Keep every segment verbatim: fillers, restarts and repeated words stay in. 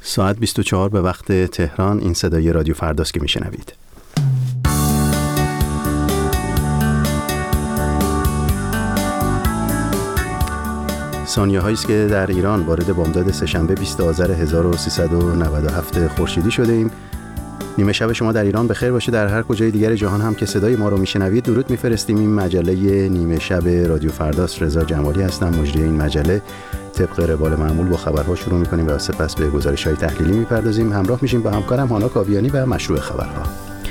ساعت بیست و چهار به وقت تهران. این صدای رادیو فرداست که میشنوید. ثانیه هایی است که در ایران وارد بامداد سه‌شنبه بیست آذر هزار و سیصد و نود و هفت خورشیدی شده ایم. نیمه شب شما در ایران بخیر باشه. در هر کجای دیگر جهان هم که صدای ما رو میشنوید درود میفرستیم. این مجله نیمه شب رادیو فرداست. رضا جمالی هستم، مجری این مجله. طبق روال معمول با خبرها شروع میکنیم و سپس به گزارش‌های تحلیلی میپردازیم. همراه میشیم با همکارم هانا کاویانی و مشروع خبرها.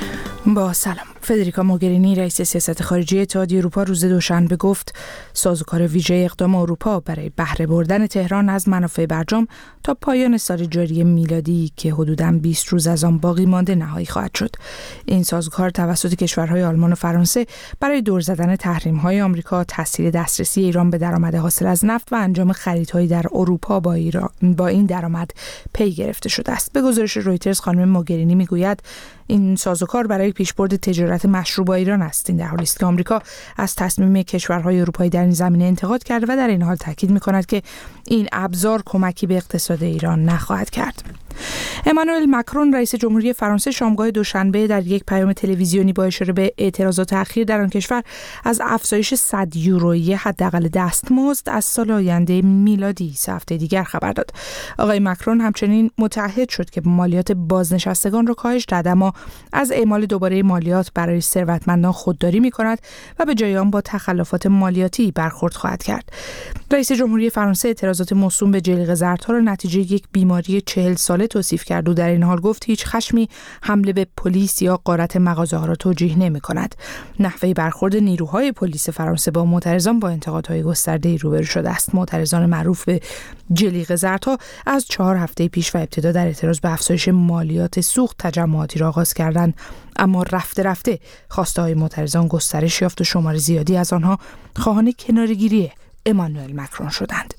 با سلام. فدریکا موگرینی رئیس سیاست خارجی اتحادیه اروپا روز دوشنبه گفت سازوکار ویژه اقدام اروپا برای بهره بردن تهران از منافع برجام تا پایان سال جاری میلادی که حدوداً بیست روز از آن باقی مانده نهایی خواهد شد. این سازوکار توسط کشورهای آلمان و فرانسه برای دور زدن تحریم‌های آمریکا، تسهیل دسترسی ایران به درآمد حاصل از نفت و انجام خریدهای در اروپا با ایران با این درآمد پی گرفته شده است. به گزارش رویترز خانم موگرینی میگوید این سازوکار برای پیشبرد تجارت مشروع با ایران است. این در حالی است که آمریکا از تصمیم کشورهای اروپایی در این زمینه انتقاد کرده و در این حال تاکید می‌کند که این ابزار کمکی به اقتصاد ایران نخواهد کرد. امانوئل مکرون رئیس جمهوری فرانسه شامگاه دوشنبه در یک پیام تلویزیونی با اشاره به اعتراضات اخیر در آن کشور از افزایش صد یورویی حداقل دستمزد از سال آینده میلادی سه هفته دیگر خبر داد. آقای مکرون همچنین متعهد شد که مالیات بازنشستگان را کاهش دهد، اما از اعمال دوباره مالیات برای ثروتمندان خودداری می‌کند و به جای آن با تخلفات مالیاتی برخورد خواهد کرد. رئیس جمهوری فرانسه اعتراضات موسوم به جلیقه زردها را نتیجه یک بیماری چهل ساله توصیف کرد و در این حال گفت هیچ خشمی حمله به پلیس یا غارت مغازه‌ها را توجیه نمی‌کند. نحوه برخورد نیروهای پلیس فرانسه با معترضان با انتقادهای گسترده‌ای روبرو شده است. معترضان معروف به جلیقه زردها از چهار هفته پیش و ابتدا در اعتراض به افزایش مالیات سوخت تجمعاتی را آغاز کردند، اما رفته رفته خواسته‌های معترضان گسترش یافت و شمار زیادی از آنها خواهان کناره‌گیری امانوئل مکرون شدند.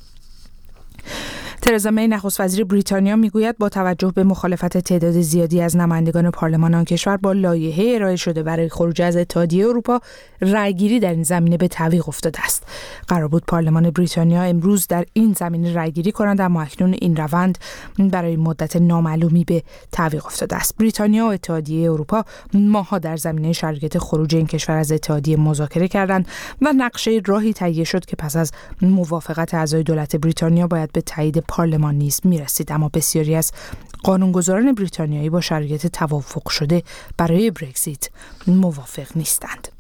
ترزا می نخست وزیر بریتانیا میگوید با توجه به مخالفت تعداد زیادی از نمایندگان پارلمان آن کشور با لایحه ارائه شده برای خروج از اتحادیه اروپا، رأیگیری در این زمینه به تعویق افتاده است. قرار بود پارلمان بریتانیا امروز در این زمینه رأیگیری کند، اما اکنون این روند برای مدت نامعلومی به تعویق افتاده است. بریتانیا و اتحادیه اروپا ماه‌ها در زمینه شرایط خروج این کشور از اتحادیه مذاکره کردند و نقشه راهی تهیه شد که پس از موافقت اعضای دولت بریتانیا باید به تایید پارلمان نیز میرسید، اما بسیاری از قانونگذاران بریتانیایی با شرایط توافق شده برای برگزیت موافق نیستند.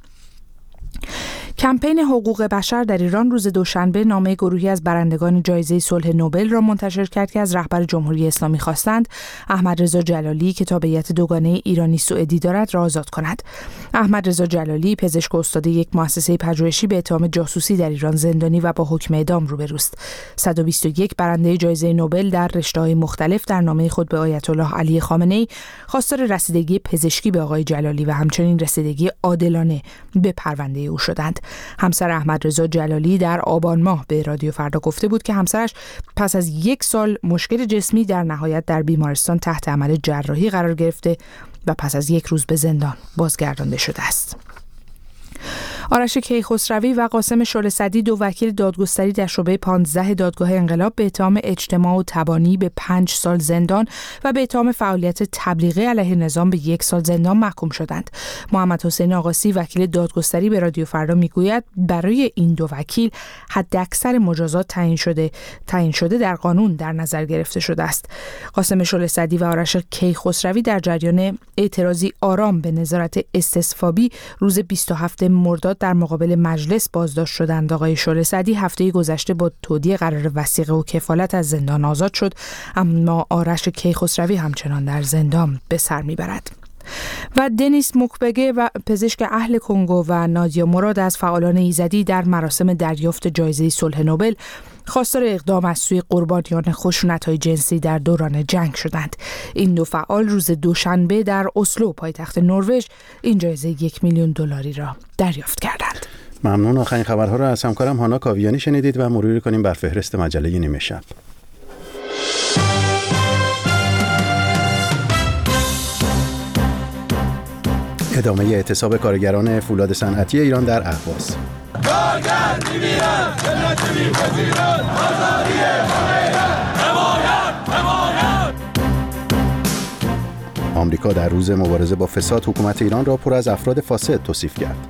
کمپین حقوق بشر در ایران روز دوشنبه نامه گروهی از برندگان جایزه صلح نوبل را منتشر کرد که از رهبر جمهوری اسلامی خواستند احمد رضا جلالی که تابعیت دوگانه ایرانی سوئدی دارد را آزاد کند. احمد رضا جلالی پزشک و استاد یک مؤسسه پژوهشی به اتهام جاسوسی در ایران زندانی و با حکم اعدام روبروست. صد و بیست و یک برنده جایزه نوبل در رشته‌های مختلف در نامه خود به آیت الله علی خامنه‌ای خواستار رسیدگی پزشکی به آقای جلالی و همچنین رسیدگی عادلانه به پرونده او شدند. همسر احمد رضا جلالی در آبان ماه به رادیو فردا گفته بود که همسرش پس از یک سال مشکل جسمی در نهایت در بیمارستان تحت عمل جراحی قرار گرفته و پس از یک روز به زندان بازگردانده شده است. آرش کیخسروی و قاسم شعله صدی دو وکیل دادگستری در شعبه پانزده دادگاه انقلاب به اتهام اجتماع و تبانی به پنج سال زندان و به اتهام فعالیت تبلیغی علیه نظام به یک سال زندان محکوم شدند. محمد حسین آقاسی وکیل دادگستری به رادیو فردا میگوید برای این دو وکیل حداکثر مجازات تعیین شده تعیین شده در قانون در نظر گرفته شده است. قاسم شعله صدی و آرش کیخسروی در جریان اعتراضی آرام به نظارت استصوابی روز بیست و هفتم مرداد در مقابل مجلس بازداشت شدند. آقای شعله صدی هفته گذشته با تودیع قرار وثیقه و کفالت از زندان آزاد شد، اما آرش کیخسروی همچنان در زندان به سر میبرد. و دنیس موکبگه و پزشک اهل کنگو و نادیا مراد از فعالان ایزدی در مراسم دریافت جایزه صلح نوبل خواستار اقدام از سوی قربانیان خشونت‌های جنسی در دوران جنگ شدند. این دو فعال روز دوشنبه در اسلو پایتخت نروژ این جایزه یک میلیون دلاری را دریافت کردند. ممنون. آخرین خبرها را از همکارم هانا کاویانی شنیدید و مرور کنیم بر فهرست مجله نیمه شب. ادامه اعتصاب کارگران فولاد صنعتی ایران در اهواز. کارگر می‌میرد، ملت می‌پذیرد، آزادی حمایت، حمایت، حمایت. آمریکا در روز مبارزه با فساد حکومت ایران را پر از افراد فاسد توصیف کرد.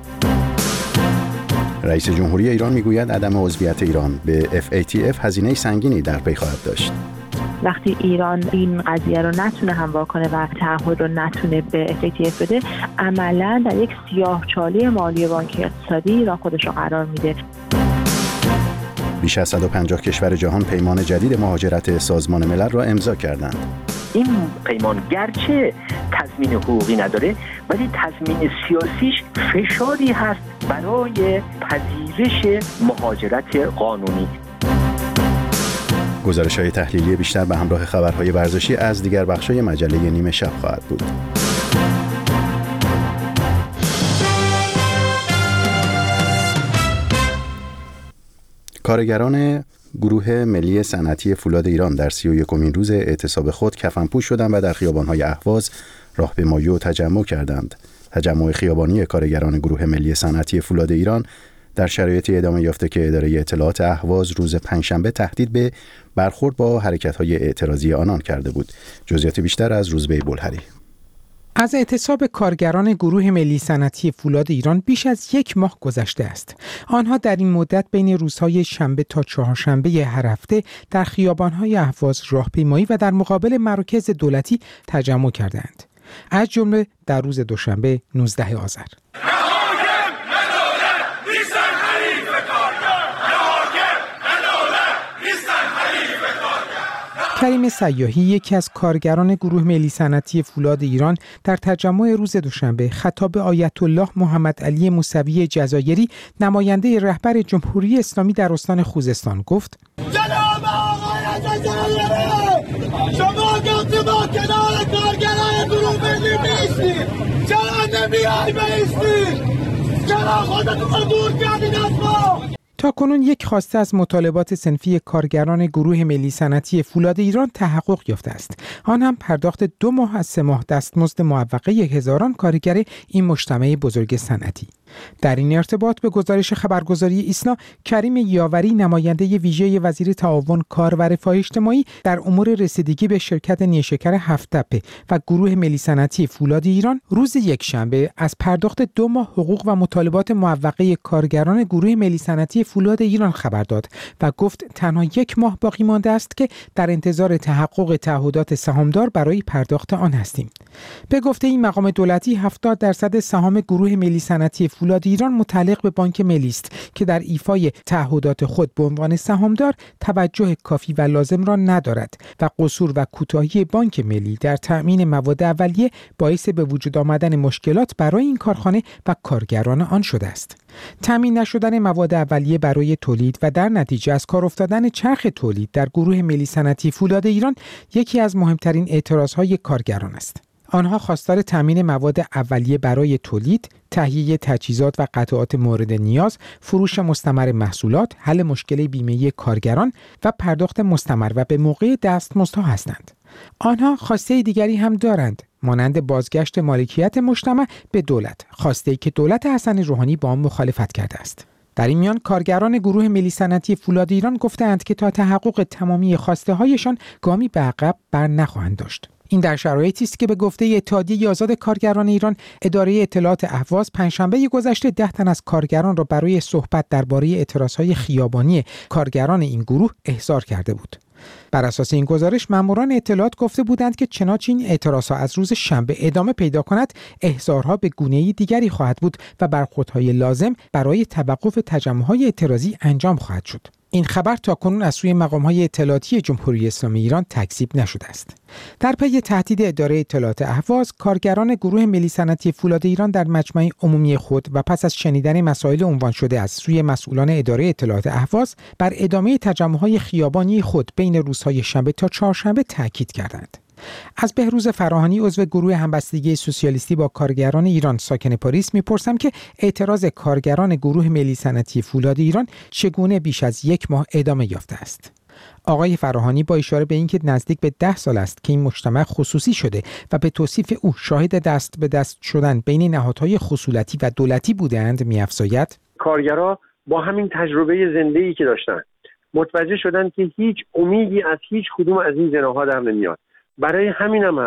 رئیس جمهوری ایران میگوید عدم عضویت ایران به اف ای تی اف هزینه سنگینی در پی خواهد داشت. وقتی ایران این قضیه رو نتونه هموار کنه و تعهد رو نتونه به اف ای تی اف بده، عملاً در یک سیاهچاله مالی و بانکی اقتصادی ایران خودش رو قرار میده. بیش از صد و پنجاه کشور جهان پیمان جدید مهاجرت سازمان ملل را امضا کردند. این پیمان گرچه تضمین حقوقی نداره ولی تضمین سیاسیش فشاری هست برای پذیرش مهاجرت قانونی. گزارش‌های تحلیلی بیشتر به همراه خبرهای ورزشی از دیگر بخش‌های مجله نیمه شب خواهد بود. کارگران گروه ملی صنعتی فولاد ایران در سی و یکمین روز اعتصاب خود کفنپوش شدند و در خیابان‌های اهواز راهپیمایی و تجمع کردند. تجمع خیابانی کارگران گروه ملی صنعتی فولاد ایران در شرایطی ادامه یافته که اداره اطلاعات اهواز روز پنجشنبه تهدید به برخورد با حرکت‌های اعتراضی آنان کرده بود. جزئیات بیشتر از روزبه بولهری. از اعتصاب کارگران گروه ملی صنعتی فولاد ایران بیش از یک ماه گذشته است. آنها در این مدت بین روزهای شنبه تا چهارشنبه هر هفته در خیابان‌های اهواز راهپیمایی و در مقابل مراکز دولتی تجمع کردند. از جمله در روز دوشنبه نوزدهم آذر. کریم سیاحی، یکی از کارگران گروه ملی صنعتی فولاد ایران، در تجمع روز دوشنبه خطاب به آیت الله محمد علی موسوی جزایری، نماینده رهبر جمهوری اسلامی در استان خوزستان گفت: جناب آقای جزایری، شما گفتی با کنار کارگران گروه ملی بیستید، چرا نمیای بیستید؟ چرا خودتون رو دور کردید از ما؟ تا کنون یک خواسته از مطالبات صنفی کارگران گروه ملی صنعتی فولاد ایران تحقق یافته است. آن هم پرداخت دو ماه از سه ماه دستمزد معوقه هزاران کارگر این مجتمع بزرگ صنعتی. در این ارتباط به گزارش خبرگزاری ایسنا، کریم یاوری، نماینده ویژه وزیر تعاون کار و رفاه اجتماعی در امور رسیدگی به شرکت نیشکر هفت‌تپه و گروه ملی صنعتی فولاد ایران، روز یکشنبه از پرداخت دو ماه حقوق و مطالبات معوقه کارگران گروه ملی صنعتی فولاد ایران خبر داد و گفت تنها یک ماه باقی مانده است که در انتظار تحقق تعهدات سهامدار برای پرداخت آن هستیم. به گفته این مقام دولتی، هفتاد درصد سهام گروه ملی صنعتی فولاد ایران متعلق به بانک ملی است که در ایفای تعهدات خود به عنوان سهامدار توجه کافی و لازم را ندارد و قصور و کوتاهی بانک ملی در تأمین مواد اولیه باعث به وجود آمدن مشکلات برای این کارخانه و کارگران آن شده است. تأمین نشدن مواد اولیه برای تولید و در نتیجه از کار افتادن چرخ تولید در گروه ملی صنعتی فولاد ایران یکی از مهمترین اعتراضهای کارگران است. آنها خواستار تامین مواد اولیه برای تولید، تهیه تجهیزات و قطعات مورد نیاز، فروش مستمر محصولات، حل مشکل بیمه‌ای کارگران و پرداخت مستمر و به موقع دستمزدها هستند. آنها خواسته دیگری هم دارند، مانند بازگشت مالکیت مجتمع به دولت، خواسته‌ای که دولت حسن روحانی با آن مخالفت کرده است. در این میان کارگران گروه ملی صنعتی فولاد ایران گفتند که تا تحقق تمامی خواسته‌هایشان گامی به عقب بر نخواهند داشت. این در شرایطی است که به گفته اتحادیه آزاد کارگران ایران، اداره اطلاعات اهواز پنجشنبه گذشته ده تن از کارگران را برای صحبت درباره اعتراضهای خیابانی کارگران این گروه احضار کرده بود. بر اساس این گزارش، ماموران اطلاعات گفته بودند که چنانچه این اعتراضها از روز شنبه ادامه پیدا کند، احضارها به گونه‌ای دیگری خواهد بود و برخوردهای لازم برای توقف تجمع‌های اعتراضی انجام خواهد شد. این خبر تاکنون از سوی مقام‌های اطلاعاتی جمهوری اسلامی ایران تکذیب نشده است. در پی تهدید اداره اطلاعات اهواز، کارگران گروه ملی صنعتی فولاد ایران در مجمع عمومی خود و پس از شنیدن مسائل عنوان شده از سوی مسئولان اداره اطلاعات اهواز بر ادامه تجمع‌های خیابانی خود بین روزهای شنبه تا چهارشنبه تاکید کردند. از بهروز فراهانی، عضو گروه همبستگی سوسیالیستی با کارگران ایران ساکن پاریس، میپرسم که اعتراض کارگران گروه ملی صنعتی فولاد ایران چگونه بیش از یک ماه ادامه یافته است. آقای فراهانی با اشاره به اینکه نزدیک به ده سال است که این مجتمع خصوصی شده و به توصیف او شاهد دست به دست شدن بین نهادهای خصولتی و دولتی بودند، می‌افزاید: کارگرها با همین تجربه زنده‌ای که داشتن متوجه شدن که هیچ امیدی از هیچ کدوم از این جناح‌ها در نمیاد. برای همین هم هست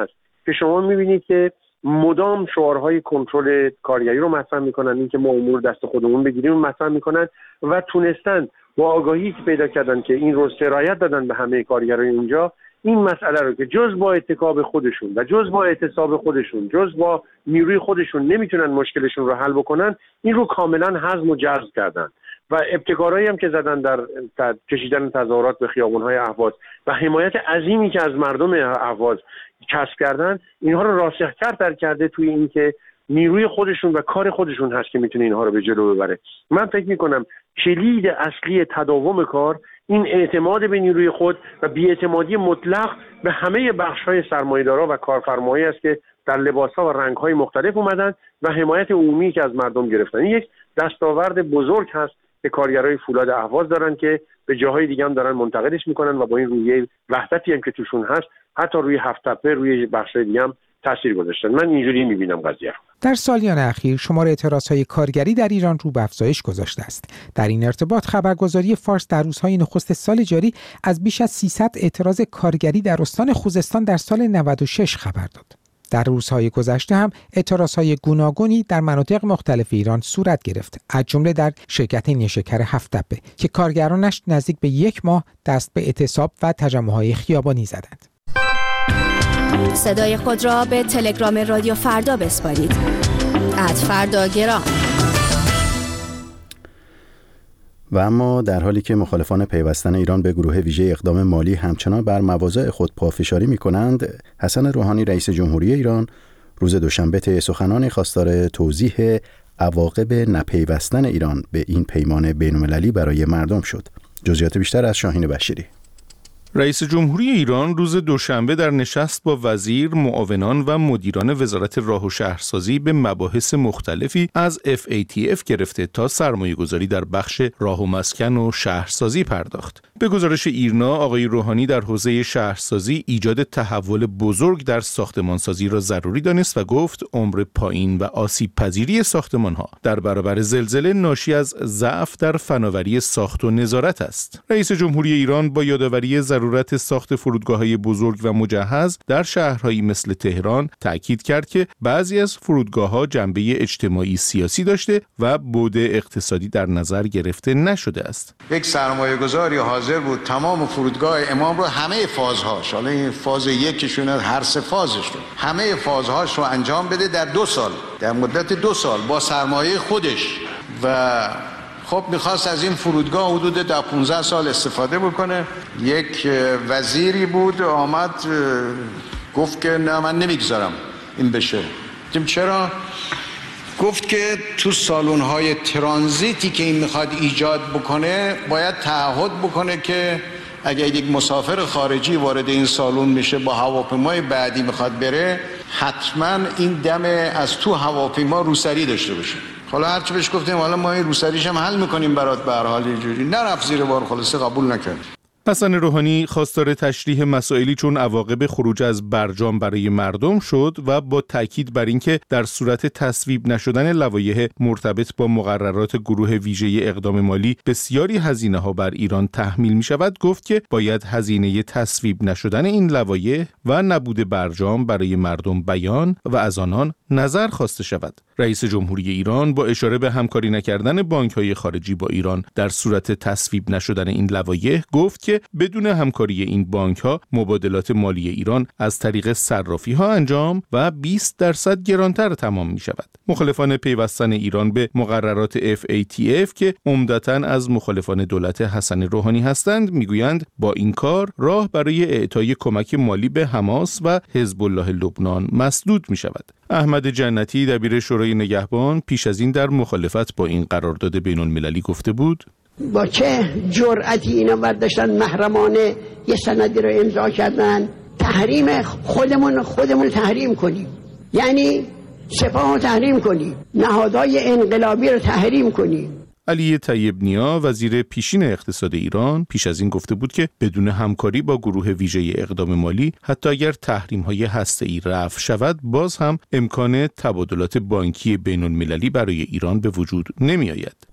که شما می‌بینید که مدام شعارهای کنترل کارگری رو مطرح میکنن، این که ما امور دست خودمون بگیریم مطرح میکنن و تونستن با آگاهی که پیدا کردن که این رو سرایت دادن به همه کارگرای اینجا، این مسئله رو که جز با اتکاب خودشون و جز با اعتصاب خودشون، جز با نیروی خودشون نمیتونن مشکلشون رو حل بکنن، این رو کاملا هضم و جذب کردن و ابتکارهایی هم که زدن در کشیدن تظاهرات به خیابان‌های اهواز و حمایت عظیمی که از مردم اهواز کسب کردن، اینها رو راسخ‌تر در کرده توی این که نیروی خودشون و کار خودشون هست که میتونه اینها رو به جلو ببره. من فکر میکنم کلید اصلی تداوم کار این اعتماد به نیروی خود و بی‌اعتمادی مطلق به همه بخش‌های سرمایه‌دارا و کارفرمایی است که در لباس‌ها و رنگ‌های مختلف اومدن و حمایت عمومی که از مردم گرفتن. این یک دستاورد بزرگ هست که کارگرای فولاد اهواز دارن که به جاهای دیگه هم دارن منتقلش میکنن و با این رویه وحدتی هم که توشون هست حتی روی هفت تپه روی بخش‌های دیگه هم تاثیر گذاشتن. من اینجوری می‌بینم قضیه رو. در سالیان اخیر شمار اعتراضهای کارگری در ایران رو به افزایش گذاشته است. در این ارتباط خبرگزاری فارس در روزهای نخست سال جاری از بیش از سیصد اعتراض کارگری در استان خوزستان در سال نود و شش خبر داد. در روزهای گذشته هم اعتراضهای گوناگونی در مناطق مختلف ایران صورت گرفت، از جمله در شرکت نیشکر هفت تپه که کارگرانش نزدیک به یک ماه دست به اعتصاب و تجمع‌های خیابانی زدند. صدای خود را به تلگرام رادیو فردا بسپارید. ات فردا گرام. و اما در حالی که مخالفان پیوستن ایران به گروه ویژه اقدام مالی همچنان بر مواضع خود پافشاری می‌کنند، حسن روحانی رئیس جمهوری ایران روز دوشنبه طی سخنانی خواستار توضیح عواقب نپیوستن ایران به این پیمان بین‌المللی برای مردم شد. جزئیات بیشتر از شاهین بشیری. رئیس جمهوری ایران روز دوشنبه در نشست با وزیر، معاونان و مدیران وزارت راه و شهرسازی به مباحث مختلفی از اف ای تی اف گرفته تا سرمایه‌گذاری در بخش راه و مسکن و شهرسازی پرداخت. به گزارش ایرنا، آقای روحانی در حوزه شهرسازی ایجاد تحول بزرگ در ساختمانسازی را ضروری دانست و گفت عمر پایین و آسیب پذیری ساختمان‌ها در برابر زلزله ناشی از ضعف در فناوری ساخت و نظارت است. رئیس جمهوری ایران با یادآوری ضرورت ساخت فرودگاه‌های بزرگ و مجهز در شهرهایی مثل تهران تأکید کرد که بعضی از فرودگاه‌ها جنبه اجتماعی سیاسی داشته و بعد اقتصادی در نظر گرفته نشده است. یک سرمایه‌گذاری حاضر بود تمام فرودگاه امام رو همه فازهاش، حالا این فاز یکیشون هر سه فازش رو همه فازهاش رو انجام بده در دو سال، در مدت دو سال با سرمایه خودش و خب میخواست از این فرودگاه حدود در پانزده سال استفاده بکنه. یک وزیری بود آمد گفت که نه من نمیگذارم این بشه. گفتیم چرا؟ گفت که تو سالن‌های ترانزیتی که این میخواد ایجاد بکنه باید تعهد بکنه که اگر یک مسافر خارجی وارد این سالن میشه با هواپیمای بعدی میخواد بره، حتما این دم از تو هواپیما روسری داشته باشه. حالا هرچی بهش گفتیم حالا ما این روسریش هم حل میکنیم برات، به هر حال اینجوری نرفت زیر بار، خلاصه قبول نکرد. حسن روحانی خواستار تشریح مسائلی چون عواقب خروج از برجام برای مردم شد و با تاکید بر اینکه در صورت تصویب نشدن لوایح مرتبط با مقررات گروه ویژه اقدام مالی بسیاری هزینه‌ها بر ایران تحمیل می شود، گفت که باید هزینه تصویب نشدن این لوایح و نبود برجام برای مردم بیان و از آنان نظر خواسته شود. رئیس جمهوری ایران با اشاره به همکاری نکردن بانک‌های خارجی با ایران در صورت تصویب نشدن این لوایح گفت که بدون همکاری این بانک‌ها مبادلات مالی ایران از طریق صرافی‌ها انجام و بیست درصد گرانتر تمام می‌شود. مخالفان پیوستن ایران به مقررات اف ای تی اف که عمدتاً از مخالفان دولت حسن روحانی هستند میگویند با این کار راه برای اعطای کمک مالی به حماس و حزب الله لبنان مسدود می‌شود. احمد جنتی دبیر شورای نگهبان پیش از این در مخالفت با این قرارداد بین‌المللی گفته بود: با چه جرأتی اینا برداشتن محرمانه یه سندی رو امضا کردن تحریم خودمون خودمون تحریم کنیم، یعنی سپاه رو تحریم کنیم، نهادهای انقلابی رو تحریم کنیم. علی طیب نیا وزیر پیشین اقتصاد ایران پیش از این گفته بود که بدون همکاری با گروه ویژه اقدام مالی حتی اگر تحریم‌های هسته‌ای رفع شود باز هم امکان تبادلات بانکی بین‌المللی برای ایران به وجود نمی‌آید.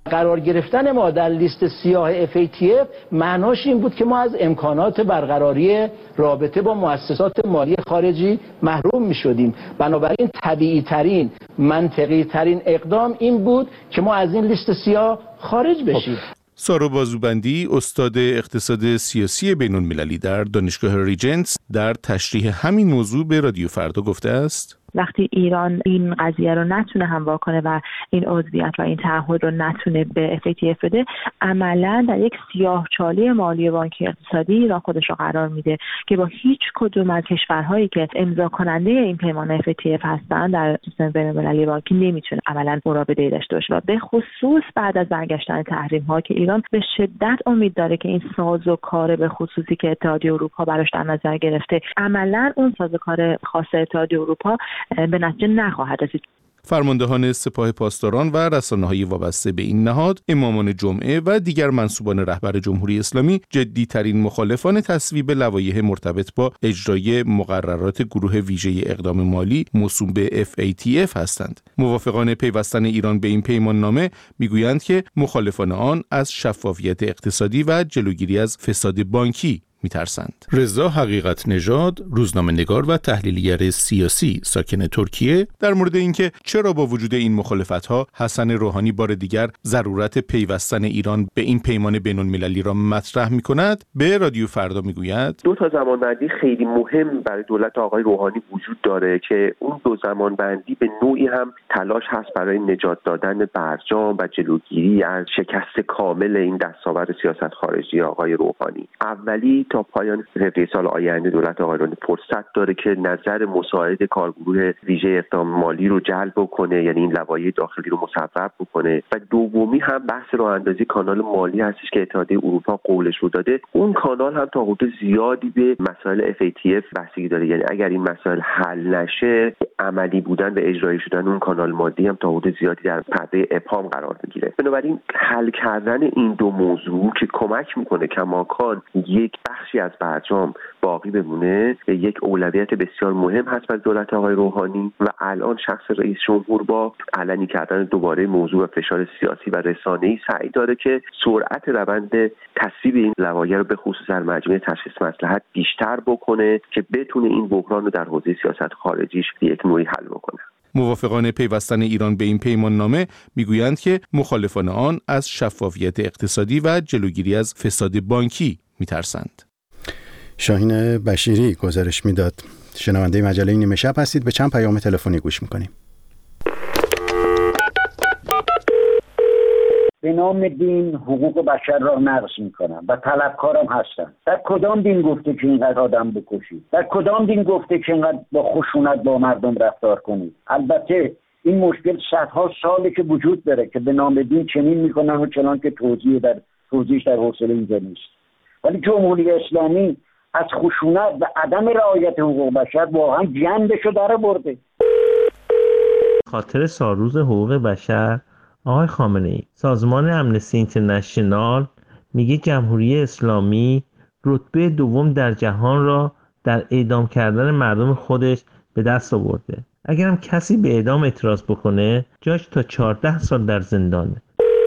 قرار گرفتن ما در لیست سیاه اف ای تی اف معناش این بود که ما از امکانات برقراری رابطه با مؤسسات مالی خارجی محروم می شدیم. بنابراین طبیعی ترین، منطقی ترین اقدام این بود که ما از این لیست سیاه خارج بشیم. سارا بازوبندی، استاد اقتصاد سیاسی بین‌المللی در دانشگاه ریجنتس، در تشریح همین موضوع به رادیو فردا گفته است: وقتی ایران این قضیه رو نتونه هموار کنه و این عضویت و این تعهد رو نتونه به اف ای تی اف بده، عملاً در یک سیاه‌چاله مالی و بانکی اقتصادی ایران خودش رو قرار میده که با هیچ کدوم از کشورهایی که امضا کننده این پیمان اف ای تی اف هستن در سیستم بین‌المللی بانکی نمیتونه عملاً مراوده‌ای داشته باشه. و به خصوص بعد از برگشتن تحریم‌ها که ایران به شدت امید داره که این سازوکار به خصوصی که اتحادیه اروپا براش در نظر گرفته، عملاً اون سازوکار خاص اتحادیه اروپا به نتیجه نخواهد رسید. فرماندهان سپاه پاسداران و رسانه‌های وابسته به این نهاد، امامان جمعه و دیگر منصوبان رهبر جمهوری اسلامی جدی‌ترین مخالفان تصویب لوایح مرتبط با اجرای مقررات گروه ویژه اقدام مالی موسوم به اف ای تی اف هستند. موافقان پیوستن ایران به این پیمان نامه میگویند که مخالفان آن از شفافیت اقتصادی و جلوگیری از فساد بانکی میترسند. رضا حقیقت نژاد، روزنامه‌نگار و تحلیلگر سیاسی ساکن ترکیه، در مورد اینکه چرا با وجود این مخالفت‌ها حسن روحانی بار دیگر ضرورت پیوستن ایران به این پیمان بین‌المللی را مطرح می‌کند، به رادیو فردا میگوید: دو تا زمانبندی خیلی مهم برای دولت آقای روحانی وجود داره که اون دو زمانبندی به نوعی هم تلاش هست برای نجات دادن برجام و جلوگیری از شکست کامل این دستاورد سیاست خارجی آقای روحانی. اولی تا پایان فوریه سال آینده دولت آقای روحانی فرصت داره که نظر مساعد کارگروه ویژه اقدام مالی رو جلب کنه، یعنی این لوایح داخلی رو مصوب بکنه. و دومی هم بحث راه اندازی کانال مالی هستش که اتحادیه اروپا قولش رو داده. اون کانال هم تا حدود زیادی به مسائل اف ای تی اف بستگی داره، یعنی اگر این مسائل حل نشه، عملی بودن و اجرایی شدن اون کانال مالی هم تا حدود زیادی در پرده ابهام قرار میگیره. بنابراین حل کردن این دو موضوع که کمک میکنه کماکان یک بخشی از برجام باقی بمونه، یک اولویت بسیار مهم هست از دولت آقای روحانی. و الان شخص رئیس جمهور با علنی کردن دوباره موضوع و فشار سیاسی و رسانه‌ای سعی داره که سرعت روند تصویب این لوایح رو به خصوص در مجمع تشخیص مصلحت بیشتر بکنه که بتونه این بحران رو در حوزه سیاست خارجیش یک نوعی حل بکنه. موافقان پیوستن ایران به این پیمان نامه میگویند که مخالفان آن از شفافیت اقتصادی و جلوگیری از فساد بانکی میترسند. شاهین بشیری گزارش میداد. شنونده مجله نیمه شب هستید. به چند پیام تلفنی گوش میکنیم. به نام دین حقوق بشر را نقض میکنم و طلبکارم هستم. در کدام دین گفته که اینقدر آدم بکشید؟ در کدام دین گفته که اینقدر با خشونت با مردم رفتار کنید؟ البته این مشکل صدها ساله که وجود داره که به نام دین چنین میکنن و چنان که توضیح در توضیحش در حوصله اینجا نیست. ولی جمهوری اسلامی از خشونت و عدم رعایت حقوق بشر واقعا جنبشو در برده. خاطر سالروز حقوق بشر آقای خامنه‌ای، سازمان امنستی اینترنشنال میگه جمهوری اسلامی رتبه دوم در جهان را در اعدام کردن مردم خودش به دست آورده. اگرم کسی به اعدام اعتراض بکنه جاش تا چهارده سال در زندانه.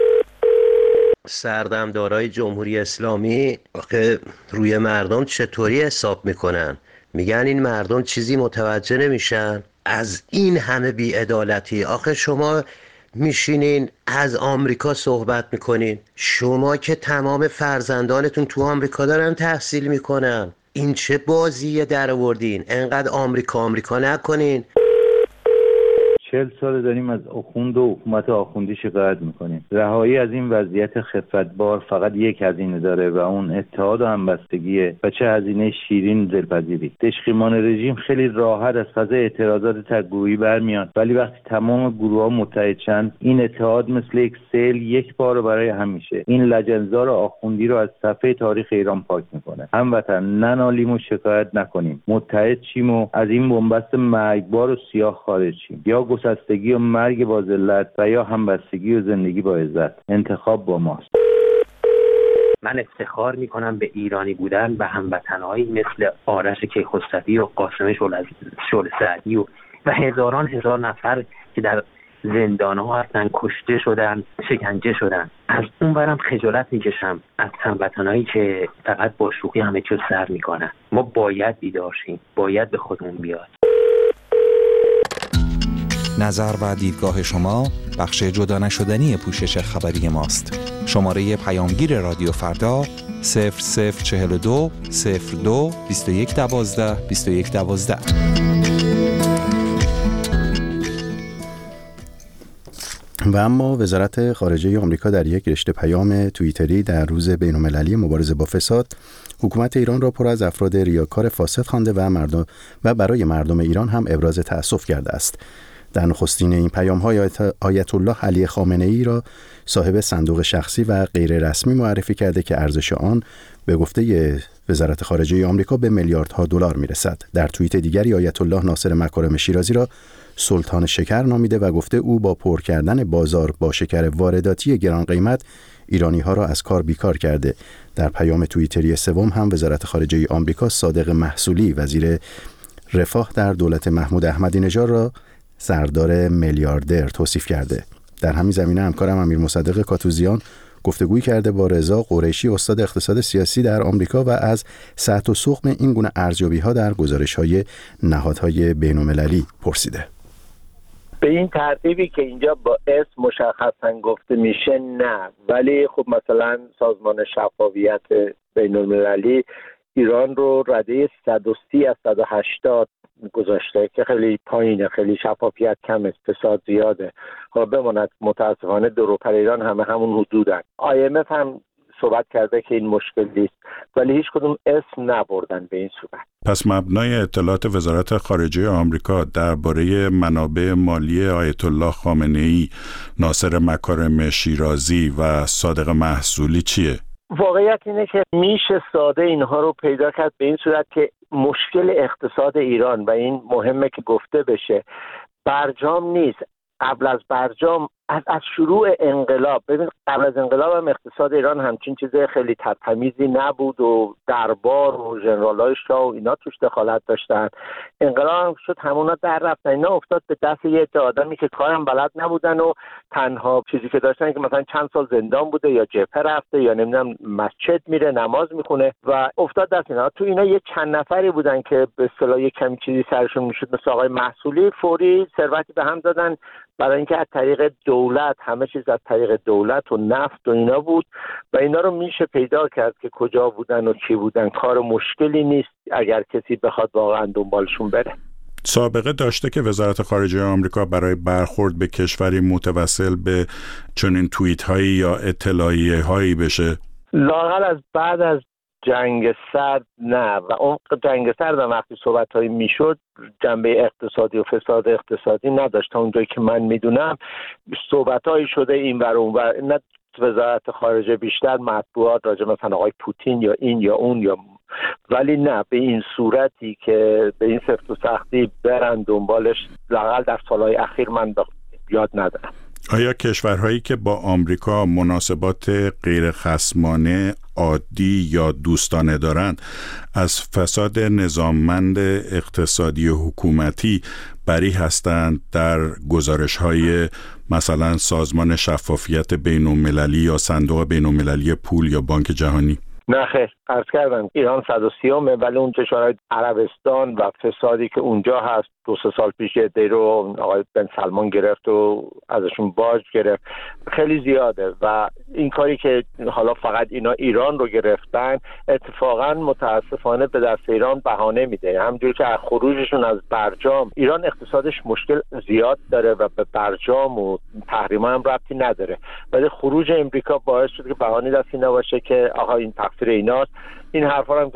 سردمدارای جمهوری اسلامی آخه روی مردم چطوری حساب میکنن؟ میگن این مردم چیزی متوجه نمیشن از این همه بی‌عدالتی. آخه شما میشینین از آمریکا صحبت میکنین، شما که تمام فرزندانتون تو آمریکا دارن تحصیل میکنن، این چه بازیه در آوردین؟ انقدر آمریکا آمریکا نکنین. چهل سال داریم از آخوند و حکومت آخوندی شکایت میکنیم. رهایی از این وضعیت خفتبار فقط یک هزینه داره و اون اتحاد و همبستگیه و چه هزینه شیرین دلپذیری. تشخیصمان رژیم خیلی راحت از فضای اعتراضات تک‌گروهی برمیاد، ولی وقتی تمام گروه‌ها متحد شن، این اتحاد مثل یک سیل یک بار برای همیشه این لجنزار آخوندی رو از صفحه تاریخ ایران پاک میکنه. هموطن ننالیم و شکایت نکنیم، متحد شیم و از این بنبست مرگبار و سیاه خارج شیم. یا گسستگی و مرگ با ذلت و یا همبستگی و زندگی با عزت. انتخاب با ماست. من افتخار میکنم به ایرانی بودن و هموطنهایی مثل آرش کیخسروی و قاسم شعله سعدی و, و هزاران هزار نفر که در زندان‌ها هستن، کشته شدن، شکنجه شدن. از اون برم خجالت میکشم از هموطنایی که فقط با شوخی همه چیز سر میکنن. ما باید بیدار شیم، باید به خودمون بیاد. نظر و دیدگاه شما بخش جدا نشدنی پوشش خبری ماست. شماره پیامگیر رادیو فردا صفر صفر چهل و دو صفر دو بیست و یک دوازده بیست و یک دوازده. و اما وزارت خارجه آمریکا در یک رشته پیام توییتری در روز بین‌المللی مبارزه با فساد حکومت ایران را پر از افراد ریاکار فاسد خوانده و مردم و برای مردم ایران هم ابراز تأسف کرده است. در نخستین این پیام‌ها آیت الله علی خامنه‌ای را صاحب صندوق شخصی و غیر رسمی معرفی کرده که ارزش آن به گفته وزارت خارجه آمریکا به میلیاردها دلار میرسد. در توییت دیگری آیت الله ناصر مکارم شیرازی را سلطان شکر نامیده و گفته او با پر کردن بازار با شکر وارداتی گران قیمت ایرانی‌ها را از کار بیکار کرده. در پیام توییتری سوم هم وزارت خارجه آمریکا صادق محصولی وزیر رفاه در دولت محمود احمدی نژاد را سردار میلیاردر توصیف کرده. در همین زمینه همکارم امیر مصدق کاتوزیان گفتگویی کرده با رضا قریشی استاد اقتصاد سیاسی در آمریکا و از سطح و سقم این گونه ارزیابی‌ها در گزارش‌های نهادهای بین‌المللی پرسیده. به این ترتیبی که اینجا با اسم مشخصا گفته میشه نه، ولی خب مثلا سازمان شفافیت بین‌المللی ایران رو رده صد و سی از صد و هشتاد گذاشته که خیلی پایینه، خیلی شفافیت کم، اقتصاد زیاده. خب بماند متاسفانه دروپر ایران همه همون حدودن. آی ام اف هم صحبت کرده که این مشکل نیست، ولی هیچ کدوم اسم نبردن به این صورت. پس مبنای اطلاعات وزارت خارجه آمریکا درباره منابع مالی آیت الله خامنه‌ای، ناصر مکارم شیرازی و صادق محصولی چیه؟ واقعیت اینه که میشه ساده اینها رو پیدا کرد به این صورت که مشکل اقتصاد ایران و این مهمه که گفته بشه برجام نیست. قبل از برجام از از شروع انقلاب، ببین قبل از انقلاب هم اقتصاد ایران همچین چیز خیلی تمیزی نبود و دربار و ژنرال‌های شاه و اینا توش دخالت داشتن. انقلاب هم شد همونا در رفتن، اینا افتاد به دست یه عده آدمی که کارم بلد نبودن و تنها چیزی که داشتن که مثلا چند سال زندان بوده یا جبهه رفته یا نمیدونم مسجد میره نماز میخونه و افتاد دست اینا. تو اینا یه چند نفری بودن که به اصطلاح یه کمی چیزی سرشون میشد، مثل آقای محصولی، فوری ثروتی به هم دادن برای اینکه از طریق دولت، همه چیز از طریق دولت و نفت و اینا بود و اینا رو میشه پیدا کرد که کجا بودن و چی بودن. کار مشکلی نیست اگر کسی بخواد واقعا دنبالشون بره. سابقه داشته که وزارت خارجه آمریکا برای برخورد به کشوری متوسل به چنین توییت هایی یا اطلاعیه هایی بشه؟ لااقل از بعد از جنگ سرد نه، و اون جنگ سرد هم وقتی صحبت هایی میشد جنبه اقتصادی و فساد اقتصادی نداشت. تا اونجایی که من میدونم صحبت هایی شده این ور اون ور، نه وزارت خارجه بیشتر مطبوعات راجع مثلا آقای پوتین یا این یا اون یا، ولی نه به این صورتی که به این سفت و سختی برن دنبالش لااقل در سالهای اخیر من یاد ندارم. آیا کشورهایی که با آمریکا مناسبات غیر خصمانه عادی یا دوستانه دارند از فساد نظاممند اقتصادی و حکومتی بری هستند در گزارش‌های مثلا سازمان شفافیت بین‌المللی یا صندوق بین‌المللی پول یا بانک جهانی؟ نه خیر، عرض کردم ایران صد و سیومه، ولی اون کشورهای عربستان و فسادی که اونجا هست دو سه سال پیش یه دی رو آقای بن سلمان گرفت و ازشون باج گرفت، خیلی زیاده و این کاری که حالا فقط اینا ایران رو گرفتن اتفاقا متاسفانه به دست ایران بهانه میده. همونجوری که از خروجشون از برجام، ایران اقتصادش مشکل زیاد داره و به برجام و تحریم هم ربطی نداره، ولی خروج امریکا باعث شد که بهانه دستی نباشه که آقا این تقصیر ایناست. این حرفا هم که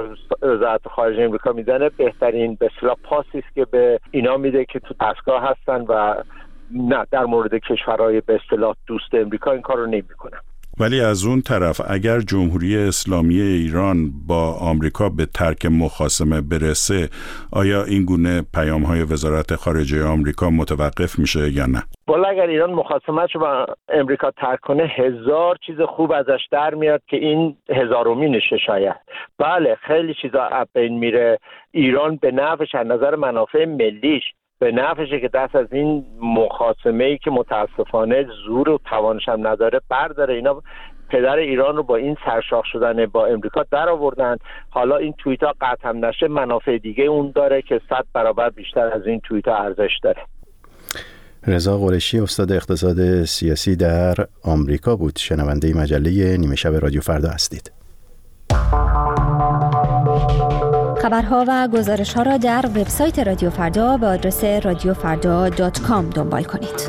وزارت خارجه امریکا میزنه بهترین به اصطلاح پاسی است که به اینا میده که تو دستگاه هستن و نه در مورد کشورهای به اصطلاح دوست امریکا این کارو نمیکنن. ولی از اون طرف اگر جمهوری اسلامی ایران با آمریکا به ترک مخاصمه برسه، آیا این گونه پیام‌های وزارت خارجه آمریکا متوقف میشه یا نه؟ والا اگر ایران مخاصمتش با امریکا ترک کنه هزار چیز خوب ازش در میاد که این هزارمینشه شاید. بله خیلی چیزا از بین میره. ایران به نفعش از نظر منافع ملیش، به نفعشه که دست از این مخاصمه‌ای که متاسفانه زور و توانش هم نداره برداره. اینا پدر ایران رو با این سرشاخ شدن با امریکا در آوردن. حالا این توییت ها قطع هم نشه منافع دیگه اون داره که صد برابر بیشتر از این توییت ها ارزش داره. رضا قریشی استاد اقتصاد سیاسی در آمریکا بود. شنونده مجله نیمه شب رادیو فردا هستید. خبرها و گزارش‌ها را در وبسایت رادیو فردا به آدرس رادیو فردا دات کام دنبال کنید.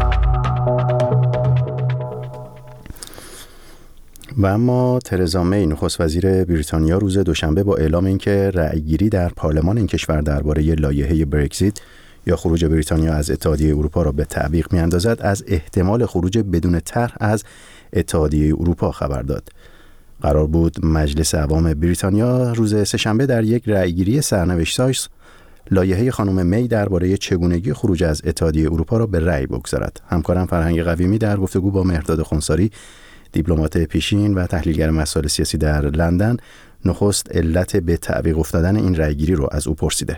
و اما ترزا می نخست وزیر بریتانیا روز دوشنبه با اعلام اینکه رأیگیری در پارلمان این کشور درباره لایحه برگزیت یا خروج بریتانیا از اتحادیه اروپا را به تعویق می‌اندازد، از احتمال خروج بدون طرح از اتحادیه اروپا خبر داد. قرار بود مجلس عوام بریتانیا روز سه‌شنبه در یک رأیگیری سرنوشت‌ساز لایحه خانم می درباره چگونگی خروج از اتحادیه اروپا را به رأی بگذارد. همکارم فرهنگ قویمی در گفتگو با مهرداد خونساری، دیپلمات پیشین و تحلیلگر مسائل سیاسی در لندن، نخست علت به تعویق افتادن این رأیگیری رو از او پرسیده.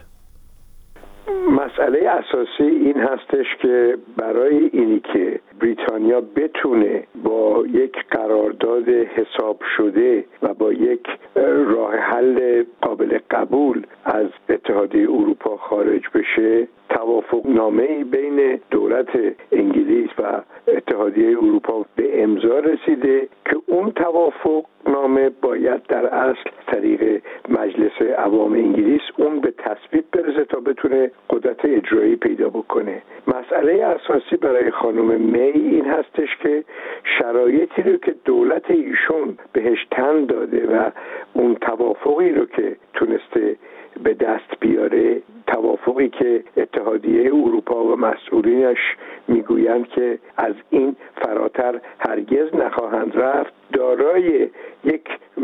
مسئله اساسی این هستش که برای اینی که بریتانیا بتونه با یک قرارداد حساب شده و با یک راه حل قابل قبول از اتحادیه اروپا خارج بشه، توافق نامه‌ای بین دولت انگلیس و اتحادیه اروپا به امضا رسیده که اون توافق نامه باید در اصل طریق مجلس عوام انگلیس اون به تصویب برسه تا بتونه قدرت اجرایی پیدا بکنه. مسئله اساسی برای خانم می این هستش که شرایطی رو که دولت ایشون بهش تن داده و اون توافقی رو که تونسته به دست بیاره، توافقی که اتحادیه اروپا و مسئولینش میگویند که از این فراتر هرگز نخواهند رفت، دارای یک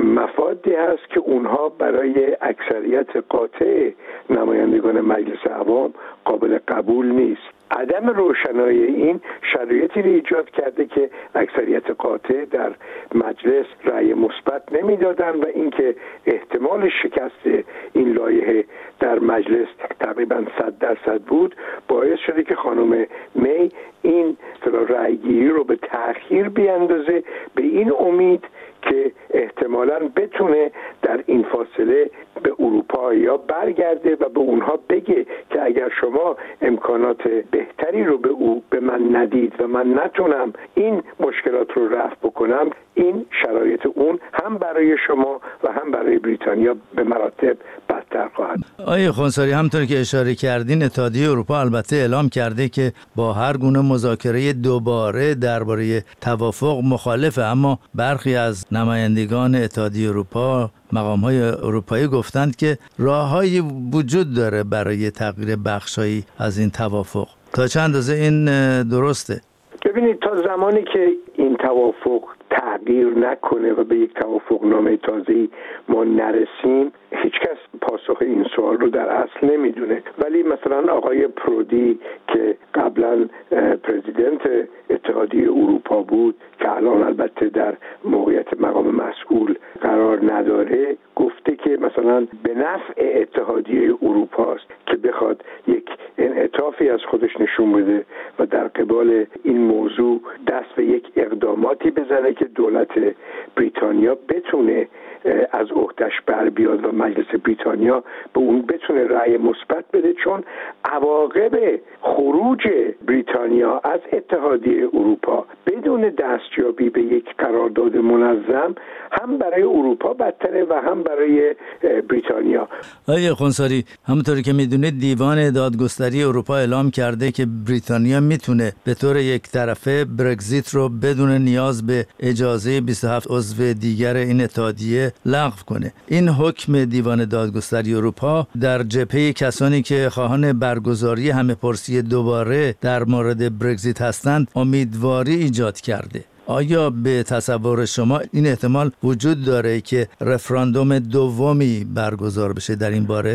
مفادی هست که اونها برای اکثریت قاطع نمایندگان مجلس عوام قابل قبول نیست. عدم روشنایی این شرایطی رو ایجاد کرده که اکثریت قاطع در مجلس رأی مثبت نمیدادن و اینکه احتمال شکست این لایحه در مجلس تقریبا صد درصد بود، باعث شده که خانم می این رأیگیری رو به تأخیر بیاندازه به این امید که احتمالاً بتونه در این فاصله به اروپا یا برگرده و به اونها بگه که اگر شما امکانات بهتری رو به او به من ندید و من نتونم این مشکلات رو رفع بکنم، این شرایط اون هم برای شما و هم برای بریتانیا به مراتب بدتر خواهد. آقای خونساری، همونطور که اشاره کردین، اتحادیه اروپا البته اعلام کرده که با هر گونه مذاکره دوباره درباره توافق مخالفه، اما برخی از نمایندگان اتحادیه اروپا، مقام‌های اروپایی گفتند که راه‌هایی وجود داره برای تغییر بخشایی از این توافق. تا چند اندازه این درسته؟ ببینید، تا زمانی که این توافق تغییر نکنه و به یک توافق نامه تازه‌ای ما نرسیم، هیچکس پاسخ این سوال رو در اصل نمیدونه. ولی مثلا آقای پرودی که قبلا پرزیدنت اتحادیه اروپا بود، که الان البته در موقعیت مقام مسئول قرار نداره، گفته که مثلا به نفع اتحادیه اروپا است که بخواد یک انعطافی از خودش نشون بده و در قبال این موضوع دست به یک اقداماتی بزنه که دولت بریتانیا بتونه از عهده‌اش بر بیاد و مجلس بریتانیا به اون بتونه رأی مثبت بده، چون عواقب خروج بریتانیا از اتحادیه اروپا بدون دستیابی به یک قرارداد منظم هم برای اروپا بدتره و هم برای بریتانیا. آقای خونساری، همونطوری که میدونید دیوان دادگستری اروپا اعلام کرده که بریتانیا میتونه به طور یک طرفه برگزیت رو بدون نیاز به اجازه بیست و هفت عضو دیگر این اتحادیه لغو کنه. این حکم دیوان دادگستری اروپا در جبهه کسانی که خواهان برگزاری همه پرسی دوباره در مورد برگزیت هستند امیدواری ایجاد کرده. آیا به تصور شما این احتمال وجود داره که رفراندوم دومی برگزار بشه در این باره؟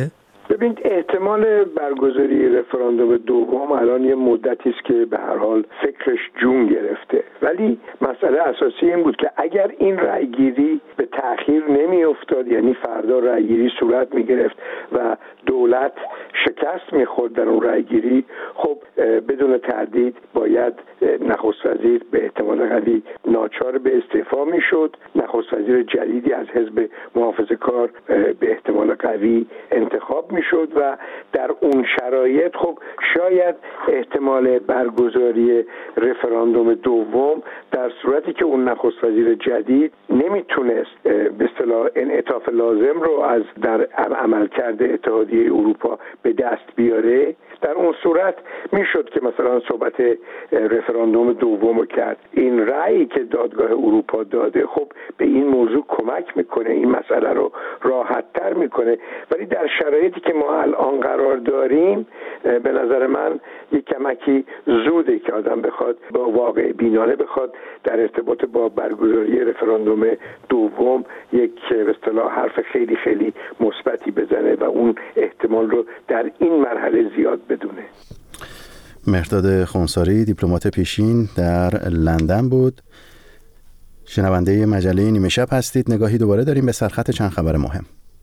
ببینید احتمال برگزاری رفراندوم دوم الان یه مدتی است که به هر حال فکرش جون گرفته، ولی مسئله اساسی این بود که اگر این رأیگیری به تأخیر نمی افتاد، یعنی فردا رأیگیری صورت می گرفت و دولت شکست می خورد در اون رأیگیری، خب بدون تردید باید نخست وزیر به احتمال قوی ناچار به استعفا می شد، نخست وزیر جدیدی از حزب محافظه‌کار به احتمال قوی انتخاب می شد و در اون شرایط خب شاید احتمال برگزاری رفراندوم دوم در صورتی که اون نخست وزیر جدید نمیتونست به اصطلاح انعطاف لازم رو از در عملکرد اتحادیه اروپا به دست بیاره، در اون صورت میشد که مثلا صحبت رفراندوم دوم رو کرد. این رأیی که دادگاه اروپا داده خب به این موضوع کمک میکنه، این مسئله رو راحت تر میکنه، ولی در شرایطی که ما الان قرار داریم به نظر من یک کمکی زوده که آدم بخواد با واقع بینانه بخواد در ارتباط با برگزاری رفراندوم دوم یک به اصطلاح حرف خیلی خیلی مثبتی بزنه و اون احتمال رو در این مرحله زیاد بدونه. مهرداد خونساری دیپلمات پیشین در لندن بود. شنونده مجله نیمه شب هستید. نگاهی دوباره داریم به سرخط چند خبر مهم.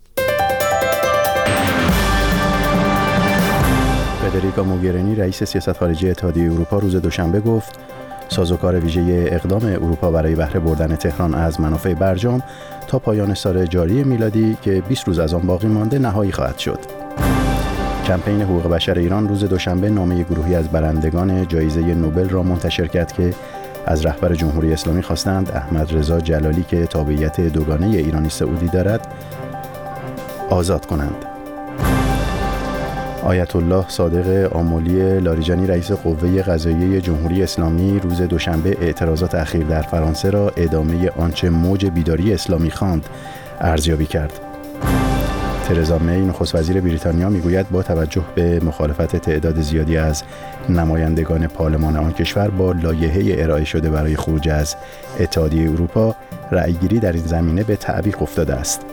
فدریکا موگرینی رئیس سیاست خارجی اتحادیه اروپا روز دوشنبه گفت سازوکار ویژه اقدام اروپا برای بهره بردن تهران از منافع برجام تا پایان سال جاری میلادی که بیست روز از آن باقی مانده نهایی خواهد شد. کمپین حقوق بشر ایران روز دوشنبه نامه گروهی از برندگان جایزه نوبل را منتشر کرد که از رهبر جمهوری اسلامی خواستند احمد رضا جلالی که تابعیت دوگانه ایرانی سعودی دارد آزاد کنند. آیت الله صادق آملی لاریجانی رئیس قوه قضاییه جمهوری اسلامی روز دوشنبه اعتراضات اخیر در فرانسه را ادامه آنچه موج بیداری اسلامی خواند ارزیابی کرد. ترزا می نخست وزیر بریتانیا میگوید با توجه به مخالفت تعداد زیادی از نمایندگان پارلمان آن کشور با لایحه ارائه شده برای خروج از اتحادیه اروپا، رأیگیری در این زمینه به تعویق افتاده است.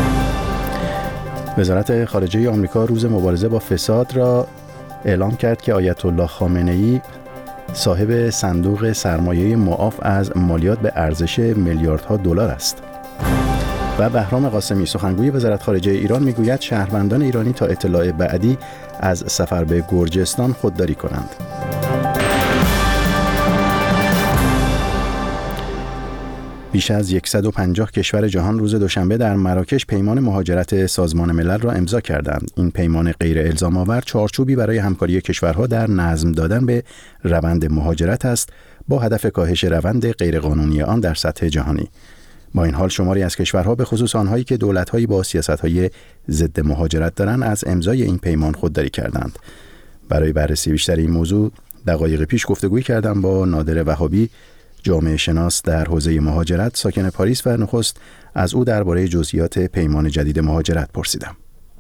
وزارت خارجه آمریکا روز مبارزه با فساد را اعلام کرد که آیت الله خامنه‌ای صاحب صندوق سرمایه معاف از مالیات به ارزش میلیاردها دلار است. و بهرام قاسمی سخنگوی وزارت خارجه ایران میگوید شهروندان ایرانی تا اطلاع بعدی از سفر به گرجستان خودداری کنند. بیش از صد و پنجاه کشور جهان روز دوشنبه در مراکش پیمان مهاجرت سازمان ملل را امضا کردند. این پیمان غیر الزام آور چارچوبی برای همکاری کشورها در نظم دادن به روند مهاجرت است با هدف کاهش روند غیرقانونی آن در سطح جهانی. با این حال شماری از کشورها به خصوص آنهایی که دولت‌هایی با سیاست‌های ضد مهاجرت دارند از امضای این پیمان خودداری کردند. برای بررسی بیشتر این موضوع دقایق پیش گفتگوی کردم با نادر وهابی، جامعه شناس در حوزه مهاجرت، ساکن پاریس و نخست از او درباره جزئیات پیمان جدید مهاجرت پرسیدم.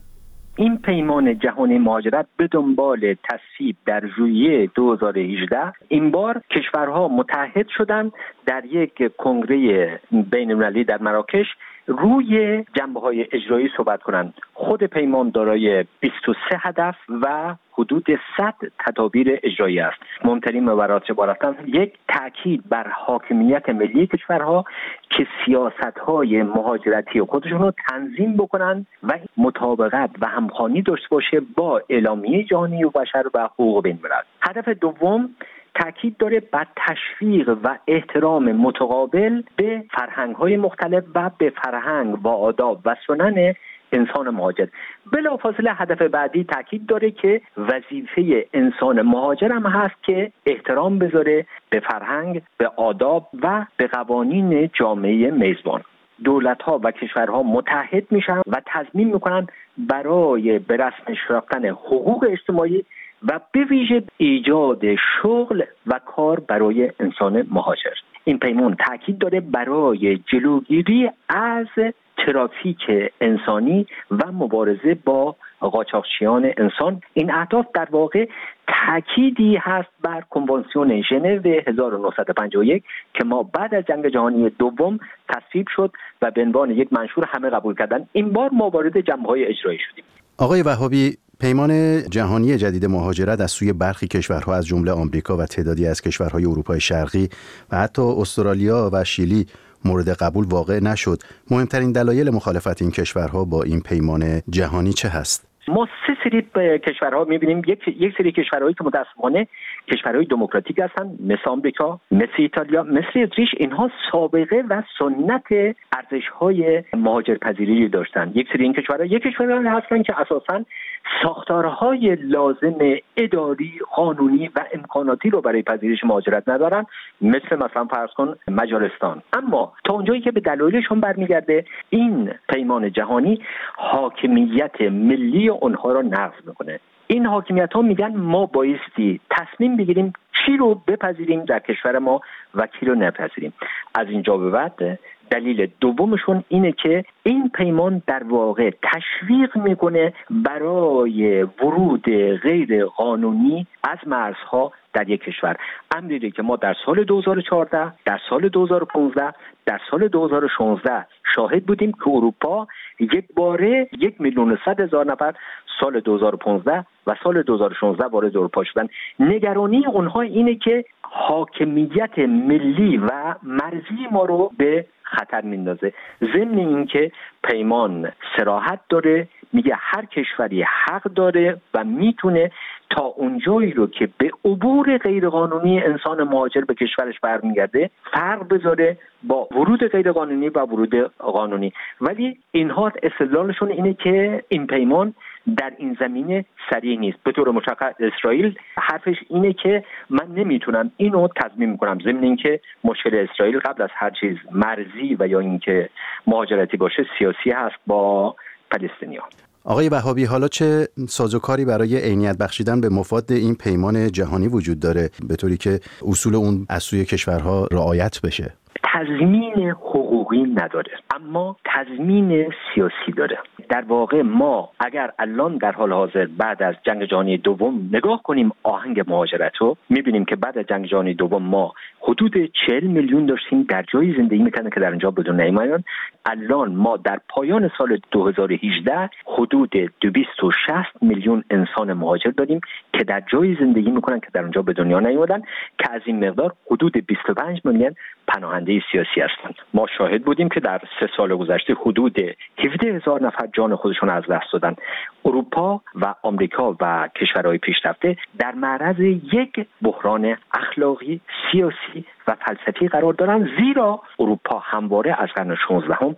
این پیمان جهانی مهاجرت به دنبال تصویب در ژوئیه دو هزار و هجده این بار کشورها متحد شدند در یک کنگره بین‌المللی در مراکش روی جنبه‌های اجرایی صحبت کنند. خود پیمان دارای بیست و سه هدف و حدود صد تدابیر اجرایی است. مهمترین موارد عبارتند: یک، تاکید بر حاکمیت ملی کشورها که سیاست‌های مهاجرتی خودشون رو تنظیم بکنند و مطابقت و همخوانی داشته باشه با اعلامیه جهانی حقوق بشر و حقوق بین‌الملل. هدف دوم تاکید داره بر تشویق و احترام متقابل به فرهنگ‌های مختلف و به فرهنگ و آداب و سنن انسان مهاجر. بلافاصله هدف بعدی تاکید داره که وظیفه انسان مهاجر هم هست که احترام بذاره به فرهنگ، به آداب و به قوانین جامعه میزبان. دولت‌ها و کشورها متحد میشن و تصمیم میکنن برای به رسم شناختن حقوق اجتماعی و به ویژه ایجاد شغل و کار برای انسان مهاجر. این پیمان تاکید داره برای جلوگیری از ترافیک انسانی و مبارزه با قاچاقچیان انسان. این اهداف در واقع تأکیدی هست بر کنوانسیون ژنو هزار و نهصد و پنجاه و یک که ما بعد از جنگ جهانی دوم تصویب شد و به عنوان یک منشور همه قبول کردن. این بار ما وارد جنبه‌های اجرایی شدیم. آقای وهابی، پیمان جهانی جدید مهاجرت از سوی برخی کشورها از جمله آمریکا و تعدادی از کشورهای اروپای شرقی و حتی استرالیا و شیلی مورد قبول واقع نشد. مهمترین دلایل مخالفت این کشورها با این پیمان جهانی چه هست؟ ما سه سری کشورها می‌بینیم. یک یک سری کشورهایی که متأسفانه کشورهای دموکراتیک هستند، مثل آمریکا، مثل ایتالیا، مثل اتریش. اینها سابقه و سنت ارزش‌های مهاجرپذیری داشتن. یک سری این کشورها یک کشورهایی هستند که اساساً ساختارهای لازم اداری، قانونی و امکاناتی رو برای پذیرش مهاجرت ندارن، مثل مثلا فرض کن مجارستان. اما تا اونجایی که به دلایلشون برمیگرده، این پیمان جهانی حاکمیت ملی اونها رو نقض میکنه. این حاکمیت ها میگن ما بایستی تصمیم بگیریم چی رو بپذیریم در کشور ما و کی رو نپذیریم. از اینجا به بعد دلیل دومشون اینه که این پیمان در واقع تشویق میکنه برای ورود غیر قانونی از مرزها در یک کشور. امری که ما در سال دو هزار و چهارده، در سال دو هزار و پانزده، در سال دو هزار و شانزده شاهد بودیم که اروپا یک باره یک میلیون و صد هزار نفر سال دو هزار و پانزده و سال دو هزار و شانزده وارد اروپا شدن. نگرانی اونها اینه که حاکمیت ملی و مرزی ما رو به خطر میندازه. ضمن اینکه پیمان صراحت داره، میگه هر کشوری حق داره و میتونه تا اونجایی رو که به عبور غیرقانونی انسان مهاجر به کشورش برمیگرده فرق بذاره با ورود غیرقانونی و ورود قانونی. ولی اینها استدلالشون اینه که این پیمان در این زمینه صریح نیست. به طور مشخص اسرائیل حرفش اینه که من نمیتونم اینو تضمین کنم، ضمن اینکه مشکل اسرائیل قبل از هر چیز مرزی و یا اینکه مهاجرتی باشه سیاسی هست با فلسطینیان. آقای وهابی، حالا چه سازوکاری برای عینیت بخشیدن به مفاد این پیمان جهانی وجود داره به طوری که اصول اون از سوی کشورها رعایت بشه؟ تضمین حقوقی نداره، اما تضمین سیاسی داره. در واقع ما اگر الان در حال حاضر بعد از جنگ جهانی دوم نگاه کنیم آهنگ مهاجرت رو، میبینیم که بعد از جنگ جهانی دوم ما حدود چهل میلیون داشتیم در جایی زندگی میکنن که در اونجا بدون نمیان. الان ما در پایان سال دو هزار و هجده حدود دویست و شصت میلیون انسان مهاجر داریم که در جایی زندگی میکنن که در اونجا به دنیا نیومدن، که از این مقدار حدود بیست و پنج میلیون پناهنده سیاسی هستند. ما شاهد بودیم که در سه سال گذشته حدود هفده هزار نفر جان خودشون از دست دادن. اروپا و آمریکا و کشورهای پیشرفته در معرض یک بحران اخلاقی، سیاسی و فلسفی قرار دارن، زیرا اروپا همواره از قرن شانزدهم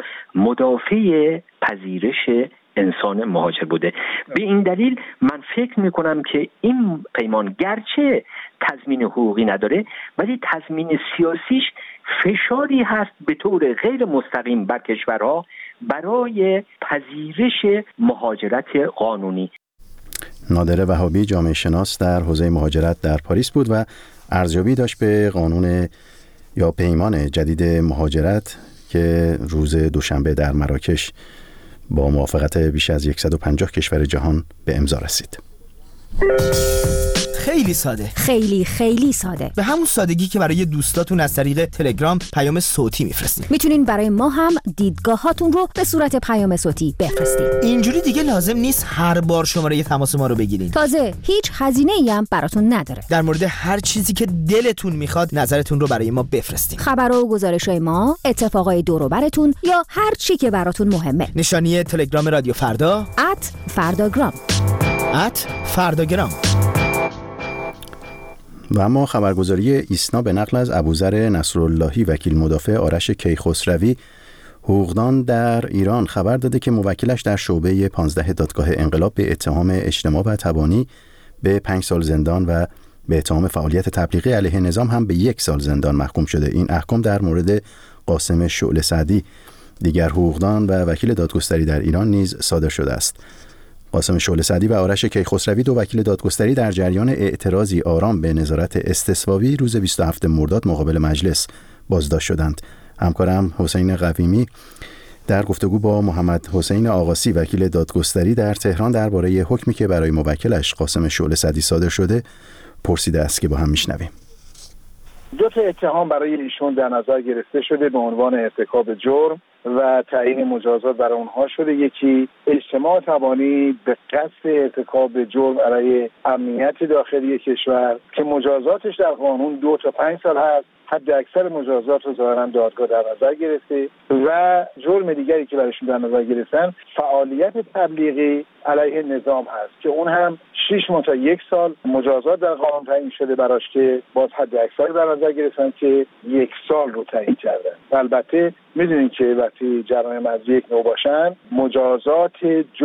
مدافع پذیرش انسان مهاجر بوده. به این دلیل من فکر میکنم که این پیمان گرچه تضمین حقوقی نداره ولی تضمین سیاسیش فشاری هست به طور غیر مستقیم بر کشورها برای پذیرش مهاجرت قانونی. نادر وهابی، جامعه شناس در حوزه مهاجرت در پاریس بود و ارزیابی داشت به قانون یا پیمان جدید مهاجرت که روز دوشنبه در مراکش با موافقت بیش از صد و پنجاه کشور جهان به امضا رسید. خیلی ساده، خیلی خیلی ساده، به همون سادگی که برای دوستاتون از طریق تلگرام پیام صوتی میفرستید. میتونین برای ما هم دیدگاهاتون رو به صورت پیام صوتی بفرستید. اینجوری دیگه لازم نیست هر بار شماره تماس ما رو بگیرین. تازه هیچ هزینه‌ای هم براتون نداره. در مورد هر چیزی که دلتون میخواد نظرتون رو برای ما بفرستید. خبر و گزارش‌های ما، اتفاقای دور و براتون یا هر چی که براتون مهمه. نشانی تلگرام رادیو فردا ات فرداگرام ات فرداگرام. و اما خبرگزاری ایسنا به نقل از ابوذر نصراللهی وکیل مدافع آرش کیخسروی حقوقدان در ایران خبر داده که موکلش در شعبه پانزده دادگاه انقلاب به اتهام اجتماع و تبانی به پنج سال زندان و به اتهام فعالیت تبلیغی علیه نظام هم به یک سال زندان محکوم شده. این احکام در مورد قاسم شعله سعدی، دیگر حقوقدان و وکیل دادگستری در ایران نیز صادر شده است. قاسم شعله سعدی و آرش کیخسروی، دو وکیل دادگستری، در جریان اعتراضی آرام به نظارت استثوابی روز بیست و هفتم مرداد مقابل مجلس بازداشت شدند. همکارم حسین قویمی در گفتگو با محمد حسین آقاسی وکیل دادگستری در تهران درباره حکمی که برای موکلش قاسم شعله سعدی صادر شده پرسیده است که با هم میشنویم. دو تا اتهام برای ایشون در نظر گرفته شده به عنوان ارتکاب جرم و تعیین مجازات برای اونها شده. یکی اجتماع تبانی به قصد ارتکاب جرم علیه امنیت داخلی کشور که مجازاتش در قانون دو تا پنج سال هست. حد اکثر مجازات رو ظاهرا دادگاه در نظر گرفته و جرم دیگری که برایشون در نظر گرفتن فعالیت تبلیغی علیه نظام هست که اون هم شش ماه تا یک سال مجازات در قانون تعیین شده براش که باز حد اکثر در نظر گرفتن که یک سال رو تعیین کردن. البته میدونین که وقتی جرایم از یک نوع باشن مجازات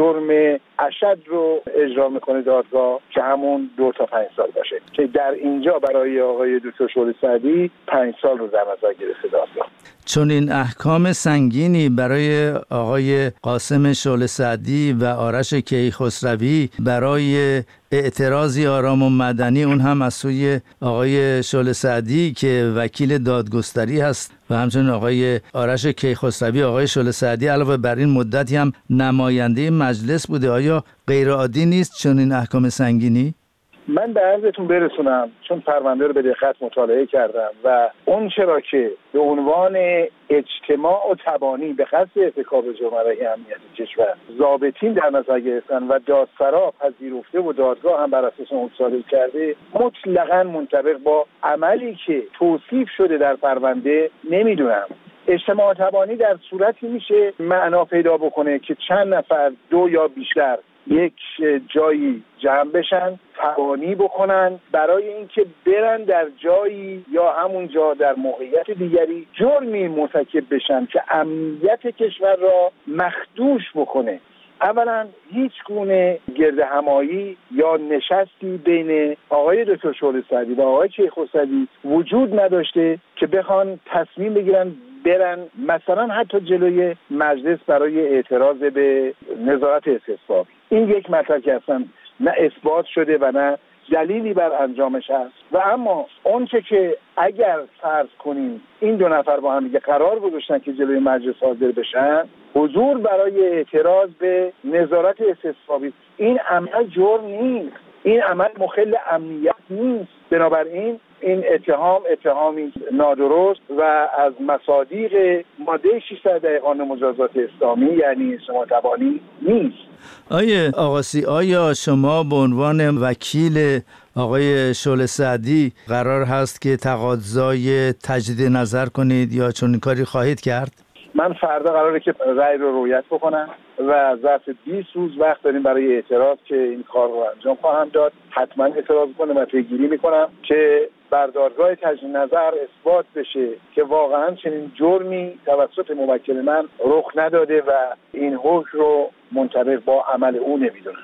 جرم اشد رو اجرا میکنه دادگاه که همون دو تا پنج سال باشه که در اینجا برای آقای دکتر شعله سعدی پنج سال رو در نظر گرفته دادگاه. چون این احکام سنگینی برای آقای قاسم شعله سعدی و آرش کیخسروی برای اعتراضی آرام و مدنی اون هم از سوی آقای شعله سعدی که وکیل دادگستری هست و همچنین آقای آرش کیخسروی آقای شعله سعدی علاوه بر این مدتی هم نماینده مجلس بوده. آیا غیر عادی نیست چون این احکام سنگینی؟ من به عرضتون برسونم چون پرونده رو به دقت مطالعه کردم و اون چرا که به عنوان اجتماع و تبانی به قصد ارتکاب جرم علیه امنیت کشور ضابطین در نظر گرفتن و دادسرا پذیرفته و دادگاه هم بر اساس اون صادر کرده مطلقاً منطبق با عملی که توصیف شده در پرونده نمیدونم. اجتماع تبانی در صورتی میشه معنا پیدا بکنه که چند نفر دو یا بیشتر یک جایی جمع بشن تبانی بکنن برای اینکه برن در جایی یا همون جا در موقعیت دیگری جرمی مرتکب بشن که امنیت کشور را مخدوش بکنه. اولا هیچ گونه گرد همایی یا نشستی بین آقای دکتر شعله سعدی و آقای کیخسروی وجود نداشته که بخوان تصمیم بگیرن برن مثلا حتی جلوی مجلس برای اعتراض به نظارت استصوابی. این یک مطلب که اصلا نه اثبات شده و نه دلیلی بر انجامش هست. و اما اونچه که اگر فرض کنیم این دو نفر با هم دیگه قرار گذاشتن که جلوی مجلس حاضر بشن حضور برای اعتراض به نظارت استصوابی، این عمل جرم نیست، این عمل مخل امنیت نیست. بنابراین این اتهام اتهامی نادرست و از مصادیق ماده ششصد قانون مجازات اسلامی یعنی اجتماع تبانی نیست. آیه آقاسی، آیا شما به عنوان وکیل آقای شعله سعدی قرار هست که تقاضای تجدید نظر کنید یا چون کاری خواهید کرد؟ من فردا قراره که رأی رو رویت بکنم و ظرف بیست روز وقت داریم برای اعتراض که این کار رو انجام خواهم داد. حتما اعتراض کنم و پیگیری میکنم که بر دادگاه تجدید نظر اثبات بشه که واقعا چنین جرمی توسط موکل من رخ نداده و این حکم رو منطبق با عمل او نمیدونم.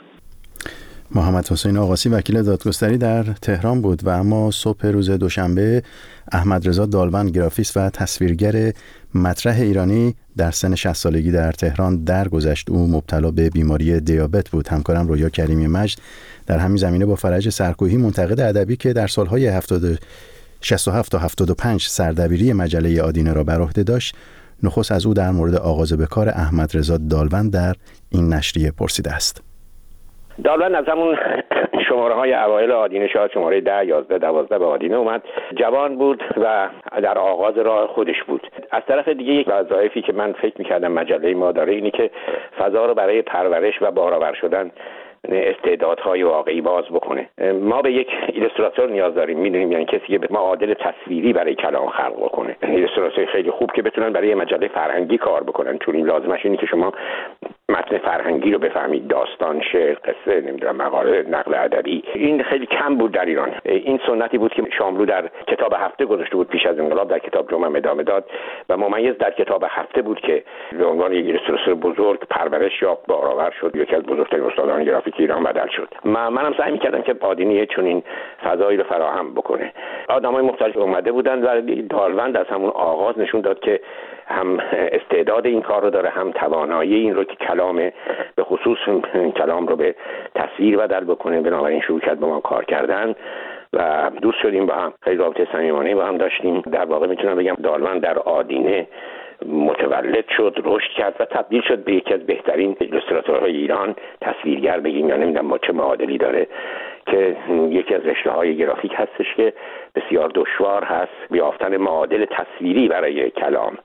محمد حسین آقاسی وکیل دادگستری در تهران بود و اما صبح روز دوشنبه احمد رضا دالبند گرافیست و تصویرگر مطرح ایرانی در سن شصت سالگی در تهران درگذشت. او مبتلا به بیماری دیابت بود. همکارم رویا کریمی مجد در همین زمینه با فرج سرکوهی منتقد ادبی که در سالهای شصت و هفت تا هفتاد و پنج سردبیری مجله آدینه را بر عهده داشت نخست از او در مورد آغاز به کار احمد رضا دالبند در این نشریه پرسیده است. دالبند از همون شماره های اوایل آدینه شاید شماره ده، یازده، دوازده به آدینه اومد. جوان بود و در آغاز راه خودش بود. از طرف دیگه یک وظایفی که من فکر میکردم مجله ما داره اینی که فضا رو برای پرورش و بارآور شدن استعدادهای واقعی باز بکنه. ما به یک ایلوستراتور نیاز داریم، میدونیم، یعنی کسی که معادل تصویری برای کلام خلق بکنه. ایلوستراتور خیلی خوب که بتونن برای مجله فرهنگی کار بکنن، چون این لازمش اینه که شما متن فرهنگی رو بفهمید، داستان، شعر، قصه، نمیدونم مقاله، نقل ادبی. این خیلی کم بود در ایران. این سنتی بود که شاملو در کتاب هفته گذاشته بود پیش از انقلاب، در کتاب جمعه ادامه داد و ممیز در کتاب هفته بود که به عنوان یک ایلوستراتور بزرگ پرورش یافت، بارآور شد، یکی از بزرگترین استادان گرافیک ایران بدل شد. من منم سعی می‌کردم که آدینه چون این فضایی رو فراهم بکنه. آدمای مختلف اومده بودن و دالبند از همون آغاز نشون داد که هم استعداد این کار رو داره، هم توانایی این رو که کلام به خصوص کلام رو به تصویر بدل بکنه. بنابراین شروع کرد با ما کار کردن و دوست شدیم با هم، خیلی رابطه صمیمانه با هم داشتیم. در واقع میتونم بگم دالبند در آدینه متولد شد، رشد کرد و تبدیل شد به یکی از بهترین ایلوستراتورهای ایران، تصویرگر بگیم یا نمیدونم ما چه معادلی داره، که یکی از رشته‌های گرافیک هستش که بسیار دشوار هست یافتن معادل تصویری برای کلام.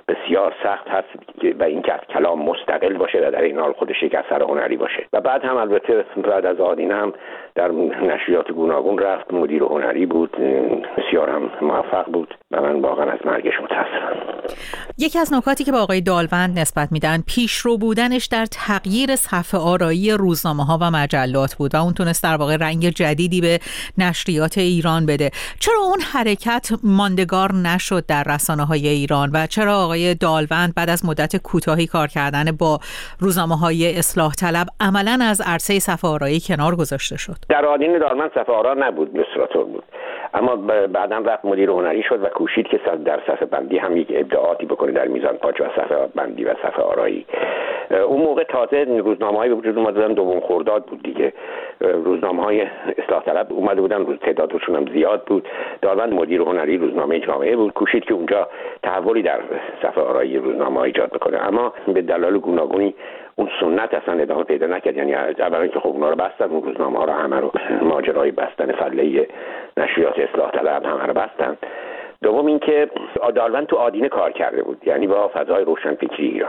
بسیار سخت هست و اینکه از کلام مستقل باشه و در این حال خودش یک اثر هنری باشه. و بعد هم البته بعد از آدینه هم در نشریات گوناگون رفت، مدیر هنری بود، بسیار هم موفق بود و من واقعا از مرگش متاسفم. یکی از نکاتی که با آقای دالوند نسبت میدن پیشرو بودنش در تغییر صفحه آرایی روزنامه‌ها و مجلات بود و اون تونست در واقع رنگ جدیدی به نشریات ایران بده. چرا اون حرکت ماندگار نشد در رسانه‌های ایران و چرا آقای دالوند بعد از مدت کوتاهی کار کردن با روزنامه‌های اصلاح طلب عملاً از عرصه صفحه آرایی کنار گذاشته شد؟ در آدین دالوند صفحه آرا نبود، ایلوستراتور بود، اما بعداً رفت مدیر هنری شد و کوشید که در صفحه بندی هم یک ابداعاتی بکنه در میزان پاچ و صفحه بندی و صفحه آرایی. اون موقع تازه روزنامه‌های به وجود اومدن، دوم خرداد بود دیگه، روزنامه‌های اصلاح طلب اومده بودن، روز تعدادشون هم زیاد بود. دالوند مدیر هنری روزنامه جامعه بود، کوشید که اونجا تحولی در صفحه آرایی روزنامه ایجاد بکنه، اما به دلایل گوناگونی اون سنت اصلا ادامه پیدا نکرد. یعنی اولا اینکه خب اونا رو بستن، اون روزنامه ها رو همه رو، ماجرای بستن فله نشریات اصلاح طلب همه رو بستن. دوم اینکه دالوند تو آدینه کار کرده بود، یعنی با فضای روشنفکری ایران.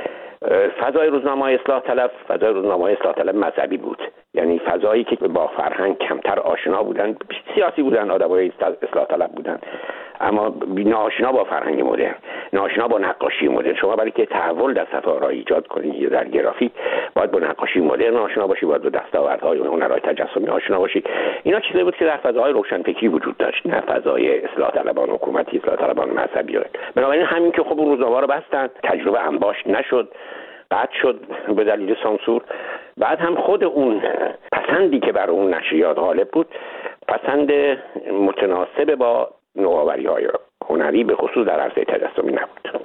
فضای روزنامه‌های اصلاح طلب فضای روزنامه‌های اصلاح طلب مذهبی بود، یعنی فضایی که با فرهنگ کمتر آشنا بودن، سیاسی بودن، آدمای اصلاح طلب بودن، اما ناآشنا با فرهنگ مدرن، ناآشنا با نقاشی مدرن. شما برای که تحول در صفحه آرایی ایجاد کنید یا در گرافیک باید با نقاشی مدرن آشنا باشی، باید با دستاوردهای هنرهای تجسمی آشنا باشی. اینا چیزایی بود که در فضای روشنفکری وجود داشت، نه فضای اصلاح طلبان حکومتی، اصلاح طلبان مذهبی. بنابراین همین که خب اون روزنامه‌ها رو بستن، تجربه انباشت نشد، قطع شد به دلیل سانسور. بعد هم خود اون پسندی که بر اون نشریات غالب بود، پسند متناسب با نوآوری‌های هنری به خصوص در عرصه تجسمی نبود.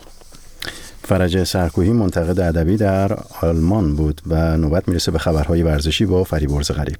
فرج سرکوهی منتقد ادبی در آلمان بود و نوبت میرسه به خبرهای ورزشی با فریبرز غریب.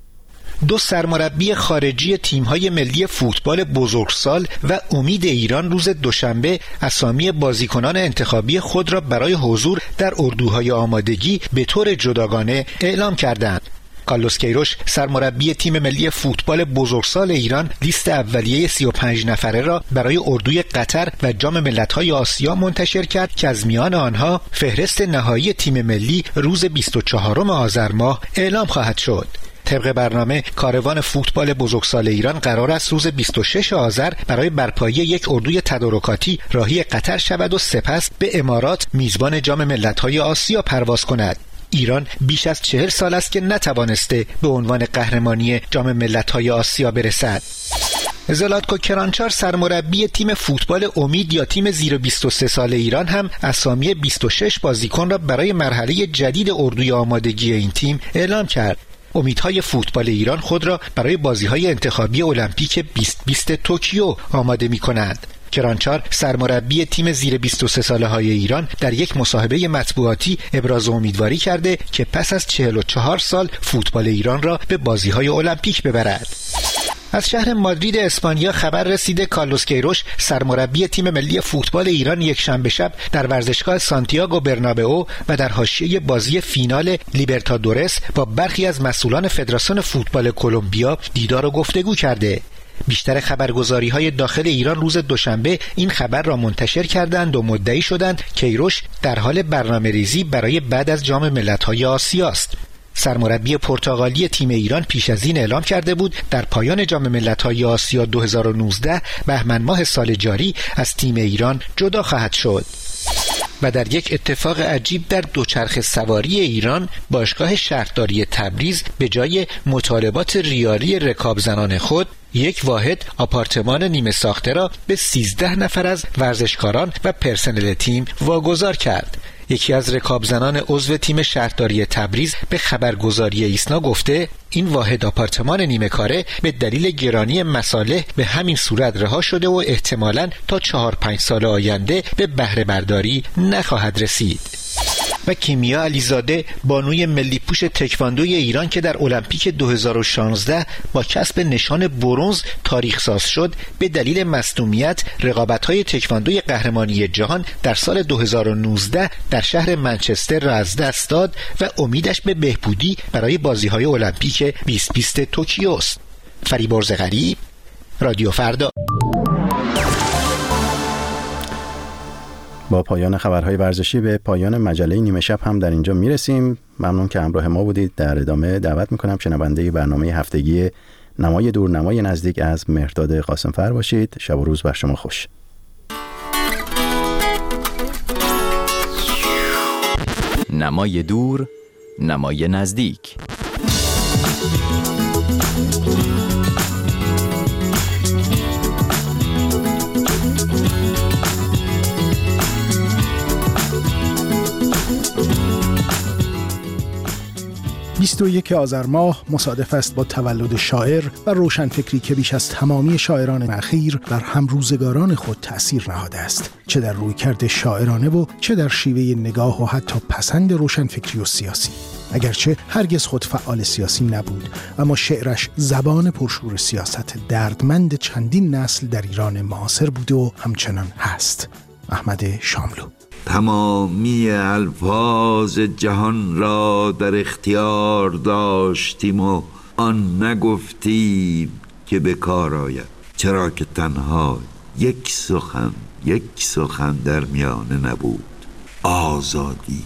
دو سرمربی خارجی تیم‌های ملی فوتبال بزرگسال و امید ایران روز دوشنبه اسامی بازیکنان انتخابی خود را برای حضور در اردوهای آمادگی به طور جداگانه اعلام کردند. کارلوس کیروش سرمربی تیم ملی فوتبال بزرگسال ایران لیست اولیه سی و پنج نفره را برای اردوی قطر و جام ملت‌های آسیا منتشر کرد که از میان آنها فهرست نهایی تیم ملی روز بیست و چهارم آذر ماه اعلام خواهد شد. طبق برنامه کاروان فوتبال بزرگسال ایران قرار است روز بیست و شش آذر برای برپایی یک اردوی تدارکاتی راهی قطر شود و سپس به امارات میزبان جام ملت‌های آسیا پرواز کند. ایران بیش از چهل سال است که نتوانسته به عنوان قهرمانی جام ملت‌های آسیا برسد. زلاتکو کرانچار سرمربی تیم فوتبال امید یا تیم زیر بیست و سه سال ایران هم اسامی بیست و شش بازیکن را برای مرحله جدید اردوی آمادگی این تیم اعلام کرد. امیدهای فوتبال ایران خود را برای بازی‌های انتخابی المپیک بیست بیست توکیو آماده می‌کنند. کرانچار سرمربی تیم زیر بیست و سه ساله های ایران در یک مصاحبه مطبوعاتی ابراز امیدواری کرده که پس از چهل و چهار سال فوتبال ایران را به بازی‌های المپیک ببرد. از شهر مادرید اسپانیا خبر رسیده کارلوس کیروش سرمربی تیم ملی فوتبال ایران یک شنبه شب در ورزشگاه سانتیاگو برنابئو و در حاشیه بازی فینال لیبرتادورس با برخی از مسئولان فدراسیون فوتبال کلمبیا دیدار و گفتگو کرده. بیشتر خبرگزاری‌های داخل ایران روز دوشنبه این خبر را منتشر کردند و مدعی شدند کیروش در حال برنامه‌ریزی برای بعد از جام ملت‌های آسیا است. سرمربی پرتغالی تیم ایران پیش از این اعلام کرده بود در پایان جام ملت‌های آسیا دو هزار و نوزده بهمن ماه سال جاری از تیم ایران جدا خواهد شد. و در یک اتفاق عجیب در دوچرخه سواری ایران باشگاه شهرداری تبریز به جای مطالبات ریالی رکاب زنان خود یک واحد آپارتمان نیمه ساخته را به سیزده نفر از ورزشکاران و پرسنل تیم واگذار کرد. یکی از رکاب زنان عضو تیم شهرداری تبریز به خبرگزاری ایسنا گفته این واحد آپارتمان نیمه کاره به دلیل گرانی مصالح به همین صورت رها شده و احتمالاً تا چهار پنج سال آینده به بهره برداری نخواهد رسید. و کیمیا علیزاده بانوی ملی پوش تکواندوی ایران که در المپیک دو هزار و شانزده با کسب نشان برنز تاریخ ساز شد به دلیل مصدومیت رقابت‌های تکواندوی قهرمانی جهان در سال دو هزار و نوزده در شهر منچستر را از دست داد و امیدش به بهبودی برای بازی‌های المپیک بیست بیست توکیو است. فریبرز غریب، رادیو فردا. با پایان خبرهای ورزشی به پایان مجله نیمه شب هم در اینجا میرسیم. ممنون که همراه ما بودید. در ادامه دعوت میکنم شنونده برنامه هفتگی نمای دور نمای نزدیک از مهرداد قاسمفر باشید. شب و روز بر شما خوش. نمای دور نمای نزدیک. بیست و یک آذر ماه مصادف است با تولد شاعر و روشنفکری که بیش از تمامی شاعران اخیر بر همروزگاران خود تأثیر نهاده است، چه در رویکرد شاعرانه و چه در شیوه نگاه و حتی پسند روشنفکری و سیاسی. اگرچه هرگز خود فعال سیاسی نبود، اما شعرش زبان پرشور سیاست دردمند چندین نسل در ایران معاصر بود و همچنان هست. احمد شاملو. تمامی الفاظ جهان را در اختیار داشتیم و آن نگفتیم که به کار آید، چرا که تنها یک سخن یک سخن در میانه نبود: آزادی.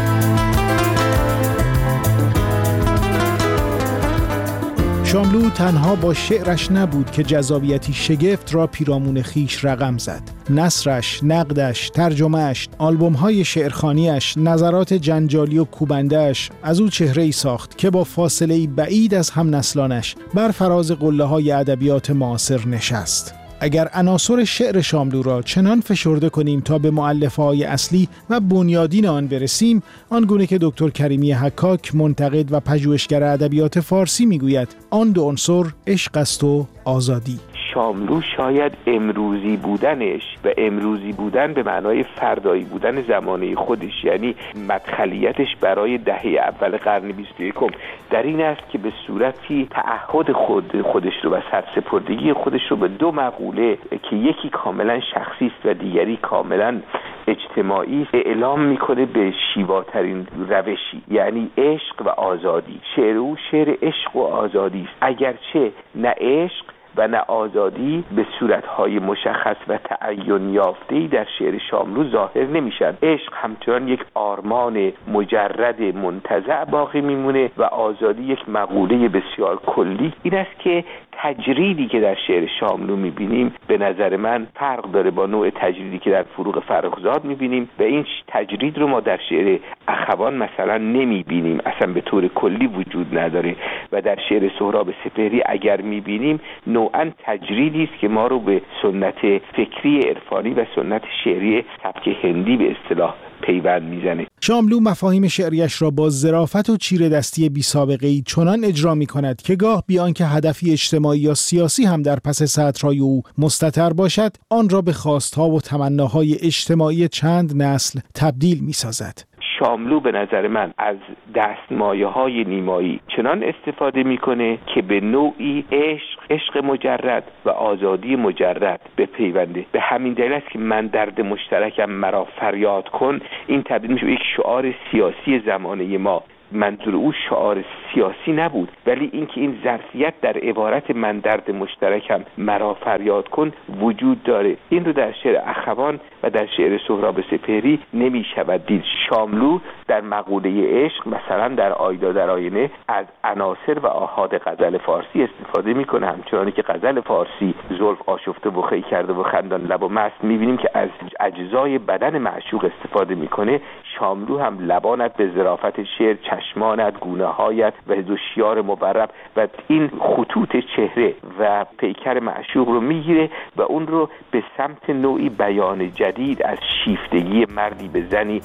شاملو تنها با شعرش نبود که جذابیتی شگفت را پیرامون خیش رقم زد. نثرش، نقدش، ترجمهش، آلبوم‌های شعرخوانیش، نظرات جنجالی و کوبنده‌اش از او چهره‌ای ساخت که با فاصله‌ای بعید از هم نسلانش بر فراز قله‌های ادبیات معاصر نشست. اگر عناصر شعر شاملو را چنان فشرده کنیم تا به مؤلفه‌های اصلی و بنیادین آن برسیم، آنگونه که دکتر کریمی حکاک منتقد و پژوهشگر ادبیات فارسی میگوید، آن دو عنصر عشق است و آزادی. شاملو شاید امروزی بودنش و امروزی بودن به معنای فردایی بودن زمانه خودش، یعنی مدخلیتش برای دهه اول قرن بیست و یکم در این است که به صورتی تعهد خود خودش رو و سرسپردگی خودش رو به دو مقوله که یکی کاملا شخصی است و دیگری کاملا اجتماعی اعلام میکنه به شیواترین روشی، یعنی عشق و آزادی. شعر او شعر عشق و آزادی است، اگرچه نه عشق و نه آزادی به صورتهای مشخص و تعین یافته‌ای در شعر شاملو ظاهر نمیشن. عشق همچنان یک آرمان مجرد منتزع باقی میمونه و آزادی یک مقوله بسیار کلی. این است که تجریدی که در شعر شاملو میبینیم به نظر من فرق داره با نوع تجریدی که در فروغ فرخزاد میبینیم و این تجرید رو ما در شعر اخوان مثلا نمیبینیم، اصلا به طور کلی وجود نداره و در شعر سهراب سپهری اگر میبینیم نوعاً تجریدی است که ما رو به سنت فکری عرفانی و سنت شعری سبک هندی به اصطلاح پیوند میزنه. شاملو مفاهیم شعریش را با ظرافت و چیره دستی بی سابقه ای چنان اجرا می کند که گاه بیان که هدفی اجتماعی یا سیاسی هم در پس سطرهای او مستتر باشد، آن را به خواستها و تمناهای اجتماعی چند نسل تبدیل می سازد. شاملو به نظر من از دستمایه های نیمایی چنان استفاده میکنه که به نوعی عشق عشق مجرد و آزادی مجرد به پیونده. به همین دلیل است که من درد مشترکم مرا فریاد کن این تبدیل میشه به یک شعار سیاسی زمانه ما. منظور او شعار سیاسی نبود، ولی اینکه این ظرفیت در عبارت من درد مشترکم مرا فریاد کن وجود داره. این رو در شعر اخوان و در شعر سهراب سپهری نمی شود دید. شاملو در مقوله عشق مثلا در آیدا در آینه از عناصر و آحاد غزل فارسی استفاده میکنه، همچنانی که غزل فارسی زلف آشفته و خی کرده و خندان لب و مست میبینیم که از اجزای بدن معشوق استفاده میکنه. شاملو هم لبانت به ظرافت شعر، چشمانت، گونه‌هایت و دو شیار مبرب و این خطوط چهره و پیکر معشوق رو میگیره و اون رو به سمت نوعی بیان جدید از شیفتگی مردی به زنی.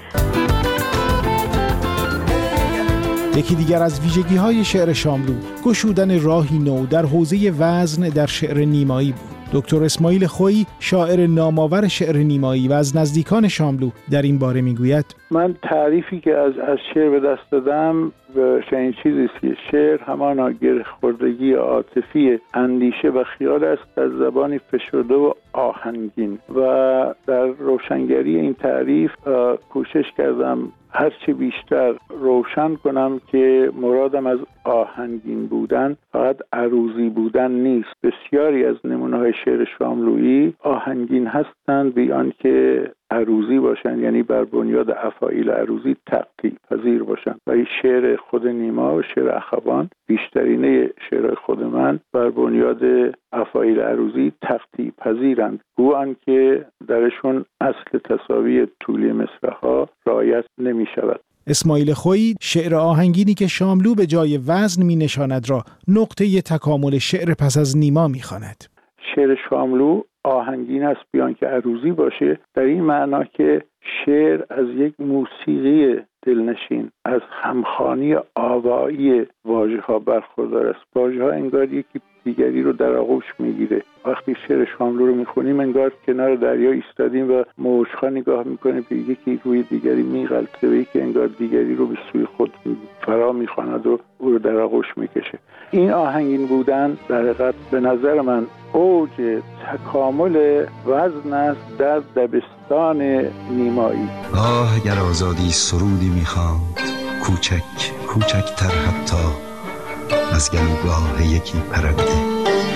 یکی دیگر از ویژگی‌های شعر شاملو گشودن راهی نو در حوزه وزن در شعر نیمایی بود. دکتر اسماعیل خویی، شاعر نامآور شعر نیمایی و از نزدیکان شاملو، در این باره میگوید: من تعریفی که از از شعر به دست دادم به چنین چیزی است که شعر همان گره‌خوردگی عاطفی اندیشه و خیال است در زبانی فشرده و آهنگین. و در روشنگری این تعریف کوشش کردم هرچی بیشتر روشن کنم که مرادم از آهنگین بودن فقط عروضی بودن نیست. بسیاری از نمونه‌های شعر شاملویی آهنگین هستند بی آنکه عروضی باشن، یعنی بر بنیاد افاعیل عروضی تقطیع پذیر باشن. و این شعر خود نیما و شعر اخوان، بیشترینه شعر خود من بر بنیاد افاعیل عروضی تقطیع پذیرند، گویند که درشون اصل تساوی طولی مصرع‌ها رعایت نمی شود. اسماعیل خویی شعر آهنگینی که شاملو به جای وزن می نشاند را نقطه تکامل شعر پس از نیما می خواند. شعر شاملو آهنگین است بیان که عروضی باشه، در این معنا که شعر از یک موسیقی دلنشین، از همخوانی آوایی واژه ها برخوردار است. واژه ها انگار یکی دیگری رو در آغوش میگیره. وقتی شعر شاملو رو میخونیم انگار کنار دریا ایستادیم و موج‌ها نگاه میکنیم به یکی روی دیگری میغلطه و یکی انگار دیگری رو به سوی خود فرا میخواند و او رو در آغوش میکشه. این آهنگین بودن در حقیقت به نظر من اوج تکامل وزن است در دبستان نیمایی. آه اگر آزادی سرودی میخواند، کوچک کوچکتر حتی از گلوگاه یکی پرنده.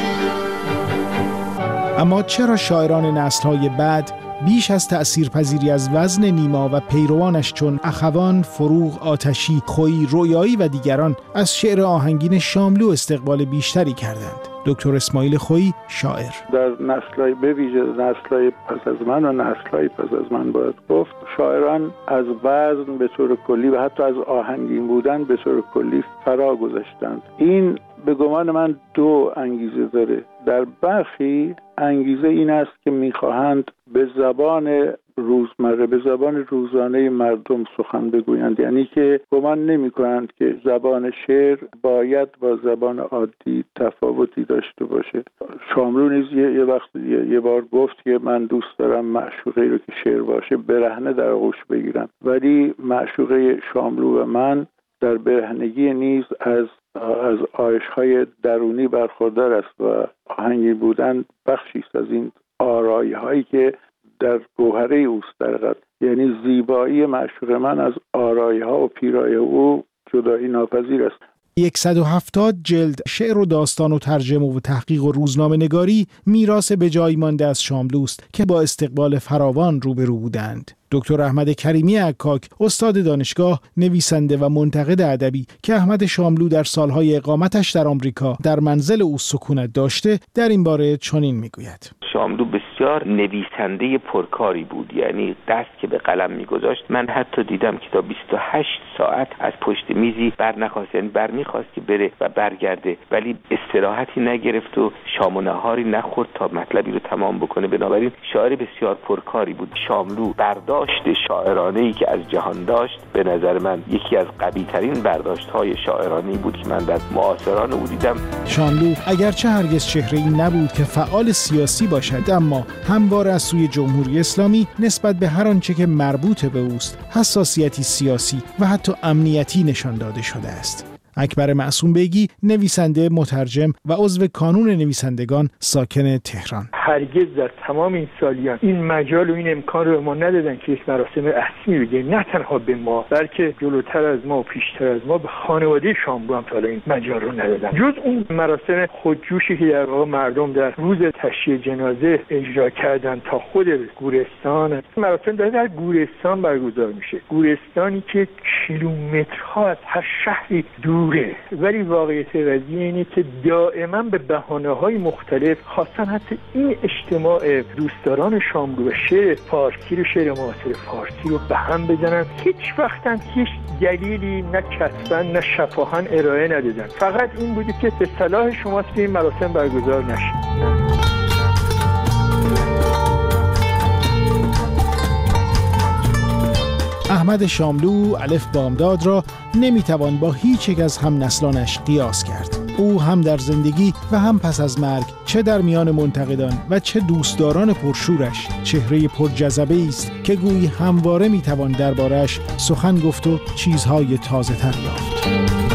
اما چرا شاعران نسل‌های بعد بیش از تأثیرپذیری از وزن نیما و پیروانش چون اخوان، فروغ، آتشی، خویی، رویایی و دیگران از شعر آهنگین شاملو استقبال بیشتری کردند؟ دکتر اسماعیل خویی، شاعر: در نسل‌های به ویژه نسل‌های پس از من و نسل‌های پس از من باید گفت شاعران از وزن به طور کلی و حتی از آهنگین بودن به طور کلی فرا گذاشتند. این به گمان من دو انگیزه داره. در برخی انگیزه این است که می‌خواهند به زبان روزمره، به زبان روزانه مردم سخن بگویند، یعنی که گمان نمی‌کنند که زبان شعر باید با زبان عادی تفاوتی داشته باشه. شاملو نیز یه, یه وقت یه, یه بار گفت که من دوست دارم معشوقه‌ای رو که شعر باشه برهنه در آغوش بگیرم، ولی معشوقه شاملو و من در برهنگی نیز از از آیش‌های درونی برخوردار است و آهنگی بودن بخشی است از این آرایی‌هایی که در گوهره اوست. در حقیقت یعنی زیبایی معشوق من از آرایی‌ها و پیرایه او جدایی ناپذیر است. صد و هفتاد جلد شعر و داستان و ترجمه و تحقیق و روزنامه نگاری میراث به جای مانده از شاملوست که با استقبال فراوان روبرو بودند. دکتر احمد کریمی عکاک، استاد دانشگاه، نویسنده و منتقد ادبی که احمد شاملو در سالهای اقامتش در آمریکا در منزل او سکونت داشته، در این باره چنین میگوید: شاملو بسیار نویسنده پرکاری بود، یعنی دست که به قلم میگذاشت. من حتی دیدم که تا بیست و هشت ساعت از پشت میزی بر نخواست، یعنی بر میخواست که بره و برگرده، ولی استراحتی نگرفت و شام و نهاری نخورد تا مطلبی رو تمام بکنه. بنابراین شاعر بسیار پرکاری بود. شاملو برداشت شاعرانه‌ای که از جهان داشت به نظر من یکی از قوی‌ترین برداشت‌های شاعرانه‌ای بود که من در معاصران او دیدم. شاملو اگرچه هرگز چهره‌ای نبود که فعال سیاسی باشد، اما همواره از سوی جمهوری اسلامی نسبت به هر آنچه که مربوط به اوست حساسیتی سیاسی و حتی امنیتی نشان داده شده است. اکبر معصوم بیگی، نویسنده، مترجم و عضو کانون نویسندگان، ساکن تهران: هرگز در تمام این سالیان این مجال و این امکان رو ما ندادن که یک مراسم رسمی بگه، نه تنها به ما بلکه جلوتر از ما و پیشتر از ما به خانواده شاملو هم تا این مجال رو ندادن. جز اون مراسم خودجوشی که در واقع مردم در روز تشییع جنازه اجرا کردن تا خود گورستان، مراسم در, در گورستان برگزار میشه، گورستانی که کیلومترها از هر شهری دور، ولی واقعیت قضیه اینه که دائما به بهانه‌های مختلف خواستن حتی این اجتماع دوستداران شاملو و شعر فارسی رو، شعر معاصر فارسی رو به هم بزنن. هیچ وقت هم هیچ دلیلی نه کسباً نه شفاهاً ارائه ندادن. فقط این بوده که به صلاح شماست که این مراسم برگزار نشه. احمد شاملو الف بامداد را نمیتوان با هیچ یک از هم نسلانش قیاس کرد. او هم در زندگی و هم پس از مرگ، چه در میان منتقدان و چه دوستداران پرشورش، چهره پرجذبه است که گویی همواره میتوان دربارش سخن گفت و چیزهای تازه تر یافت.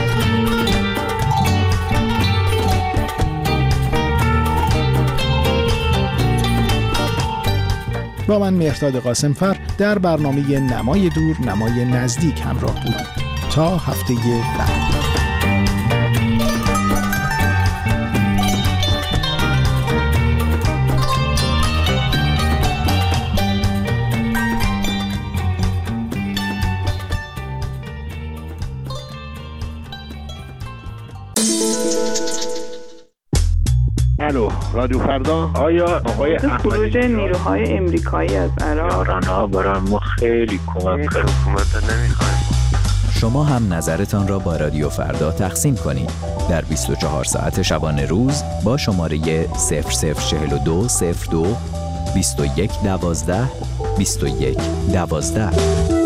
با من مهرداد قاسمفر در برنامه نمای دور نمای نزدیک همراه بودید. تا هفته بعد. الو رادیو فردا. آیا آقای خروج نیروهای امریکایی از عراق ها برای ما خیلی کمک کرد. حکومت نمیخوایم. شما هم نظرتان را با رادیو فردا تقسیم کنید در بیست و چهار ساعت شبانه روز با شماره صفر صفر چهل و دو صفر دو بیست و یک دوازده بیست و یک دوازده.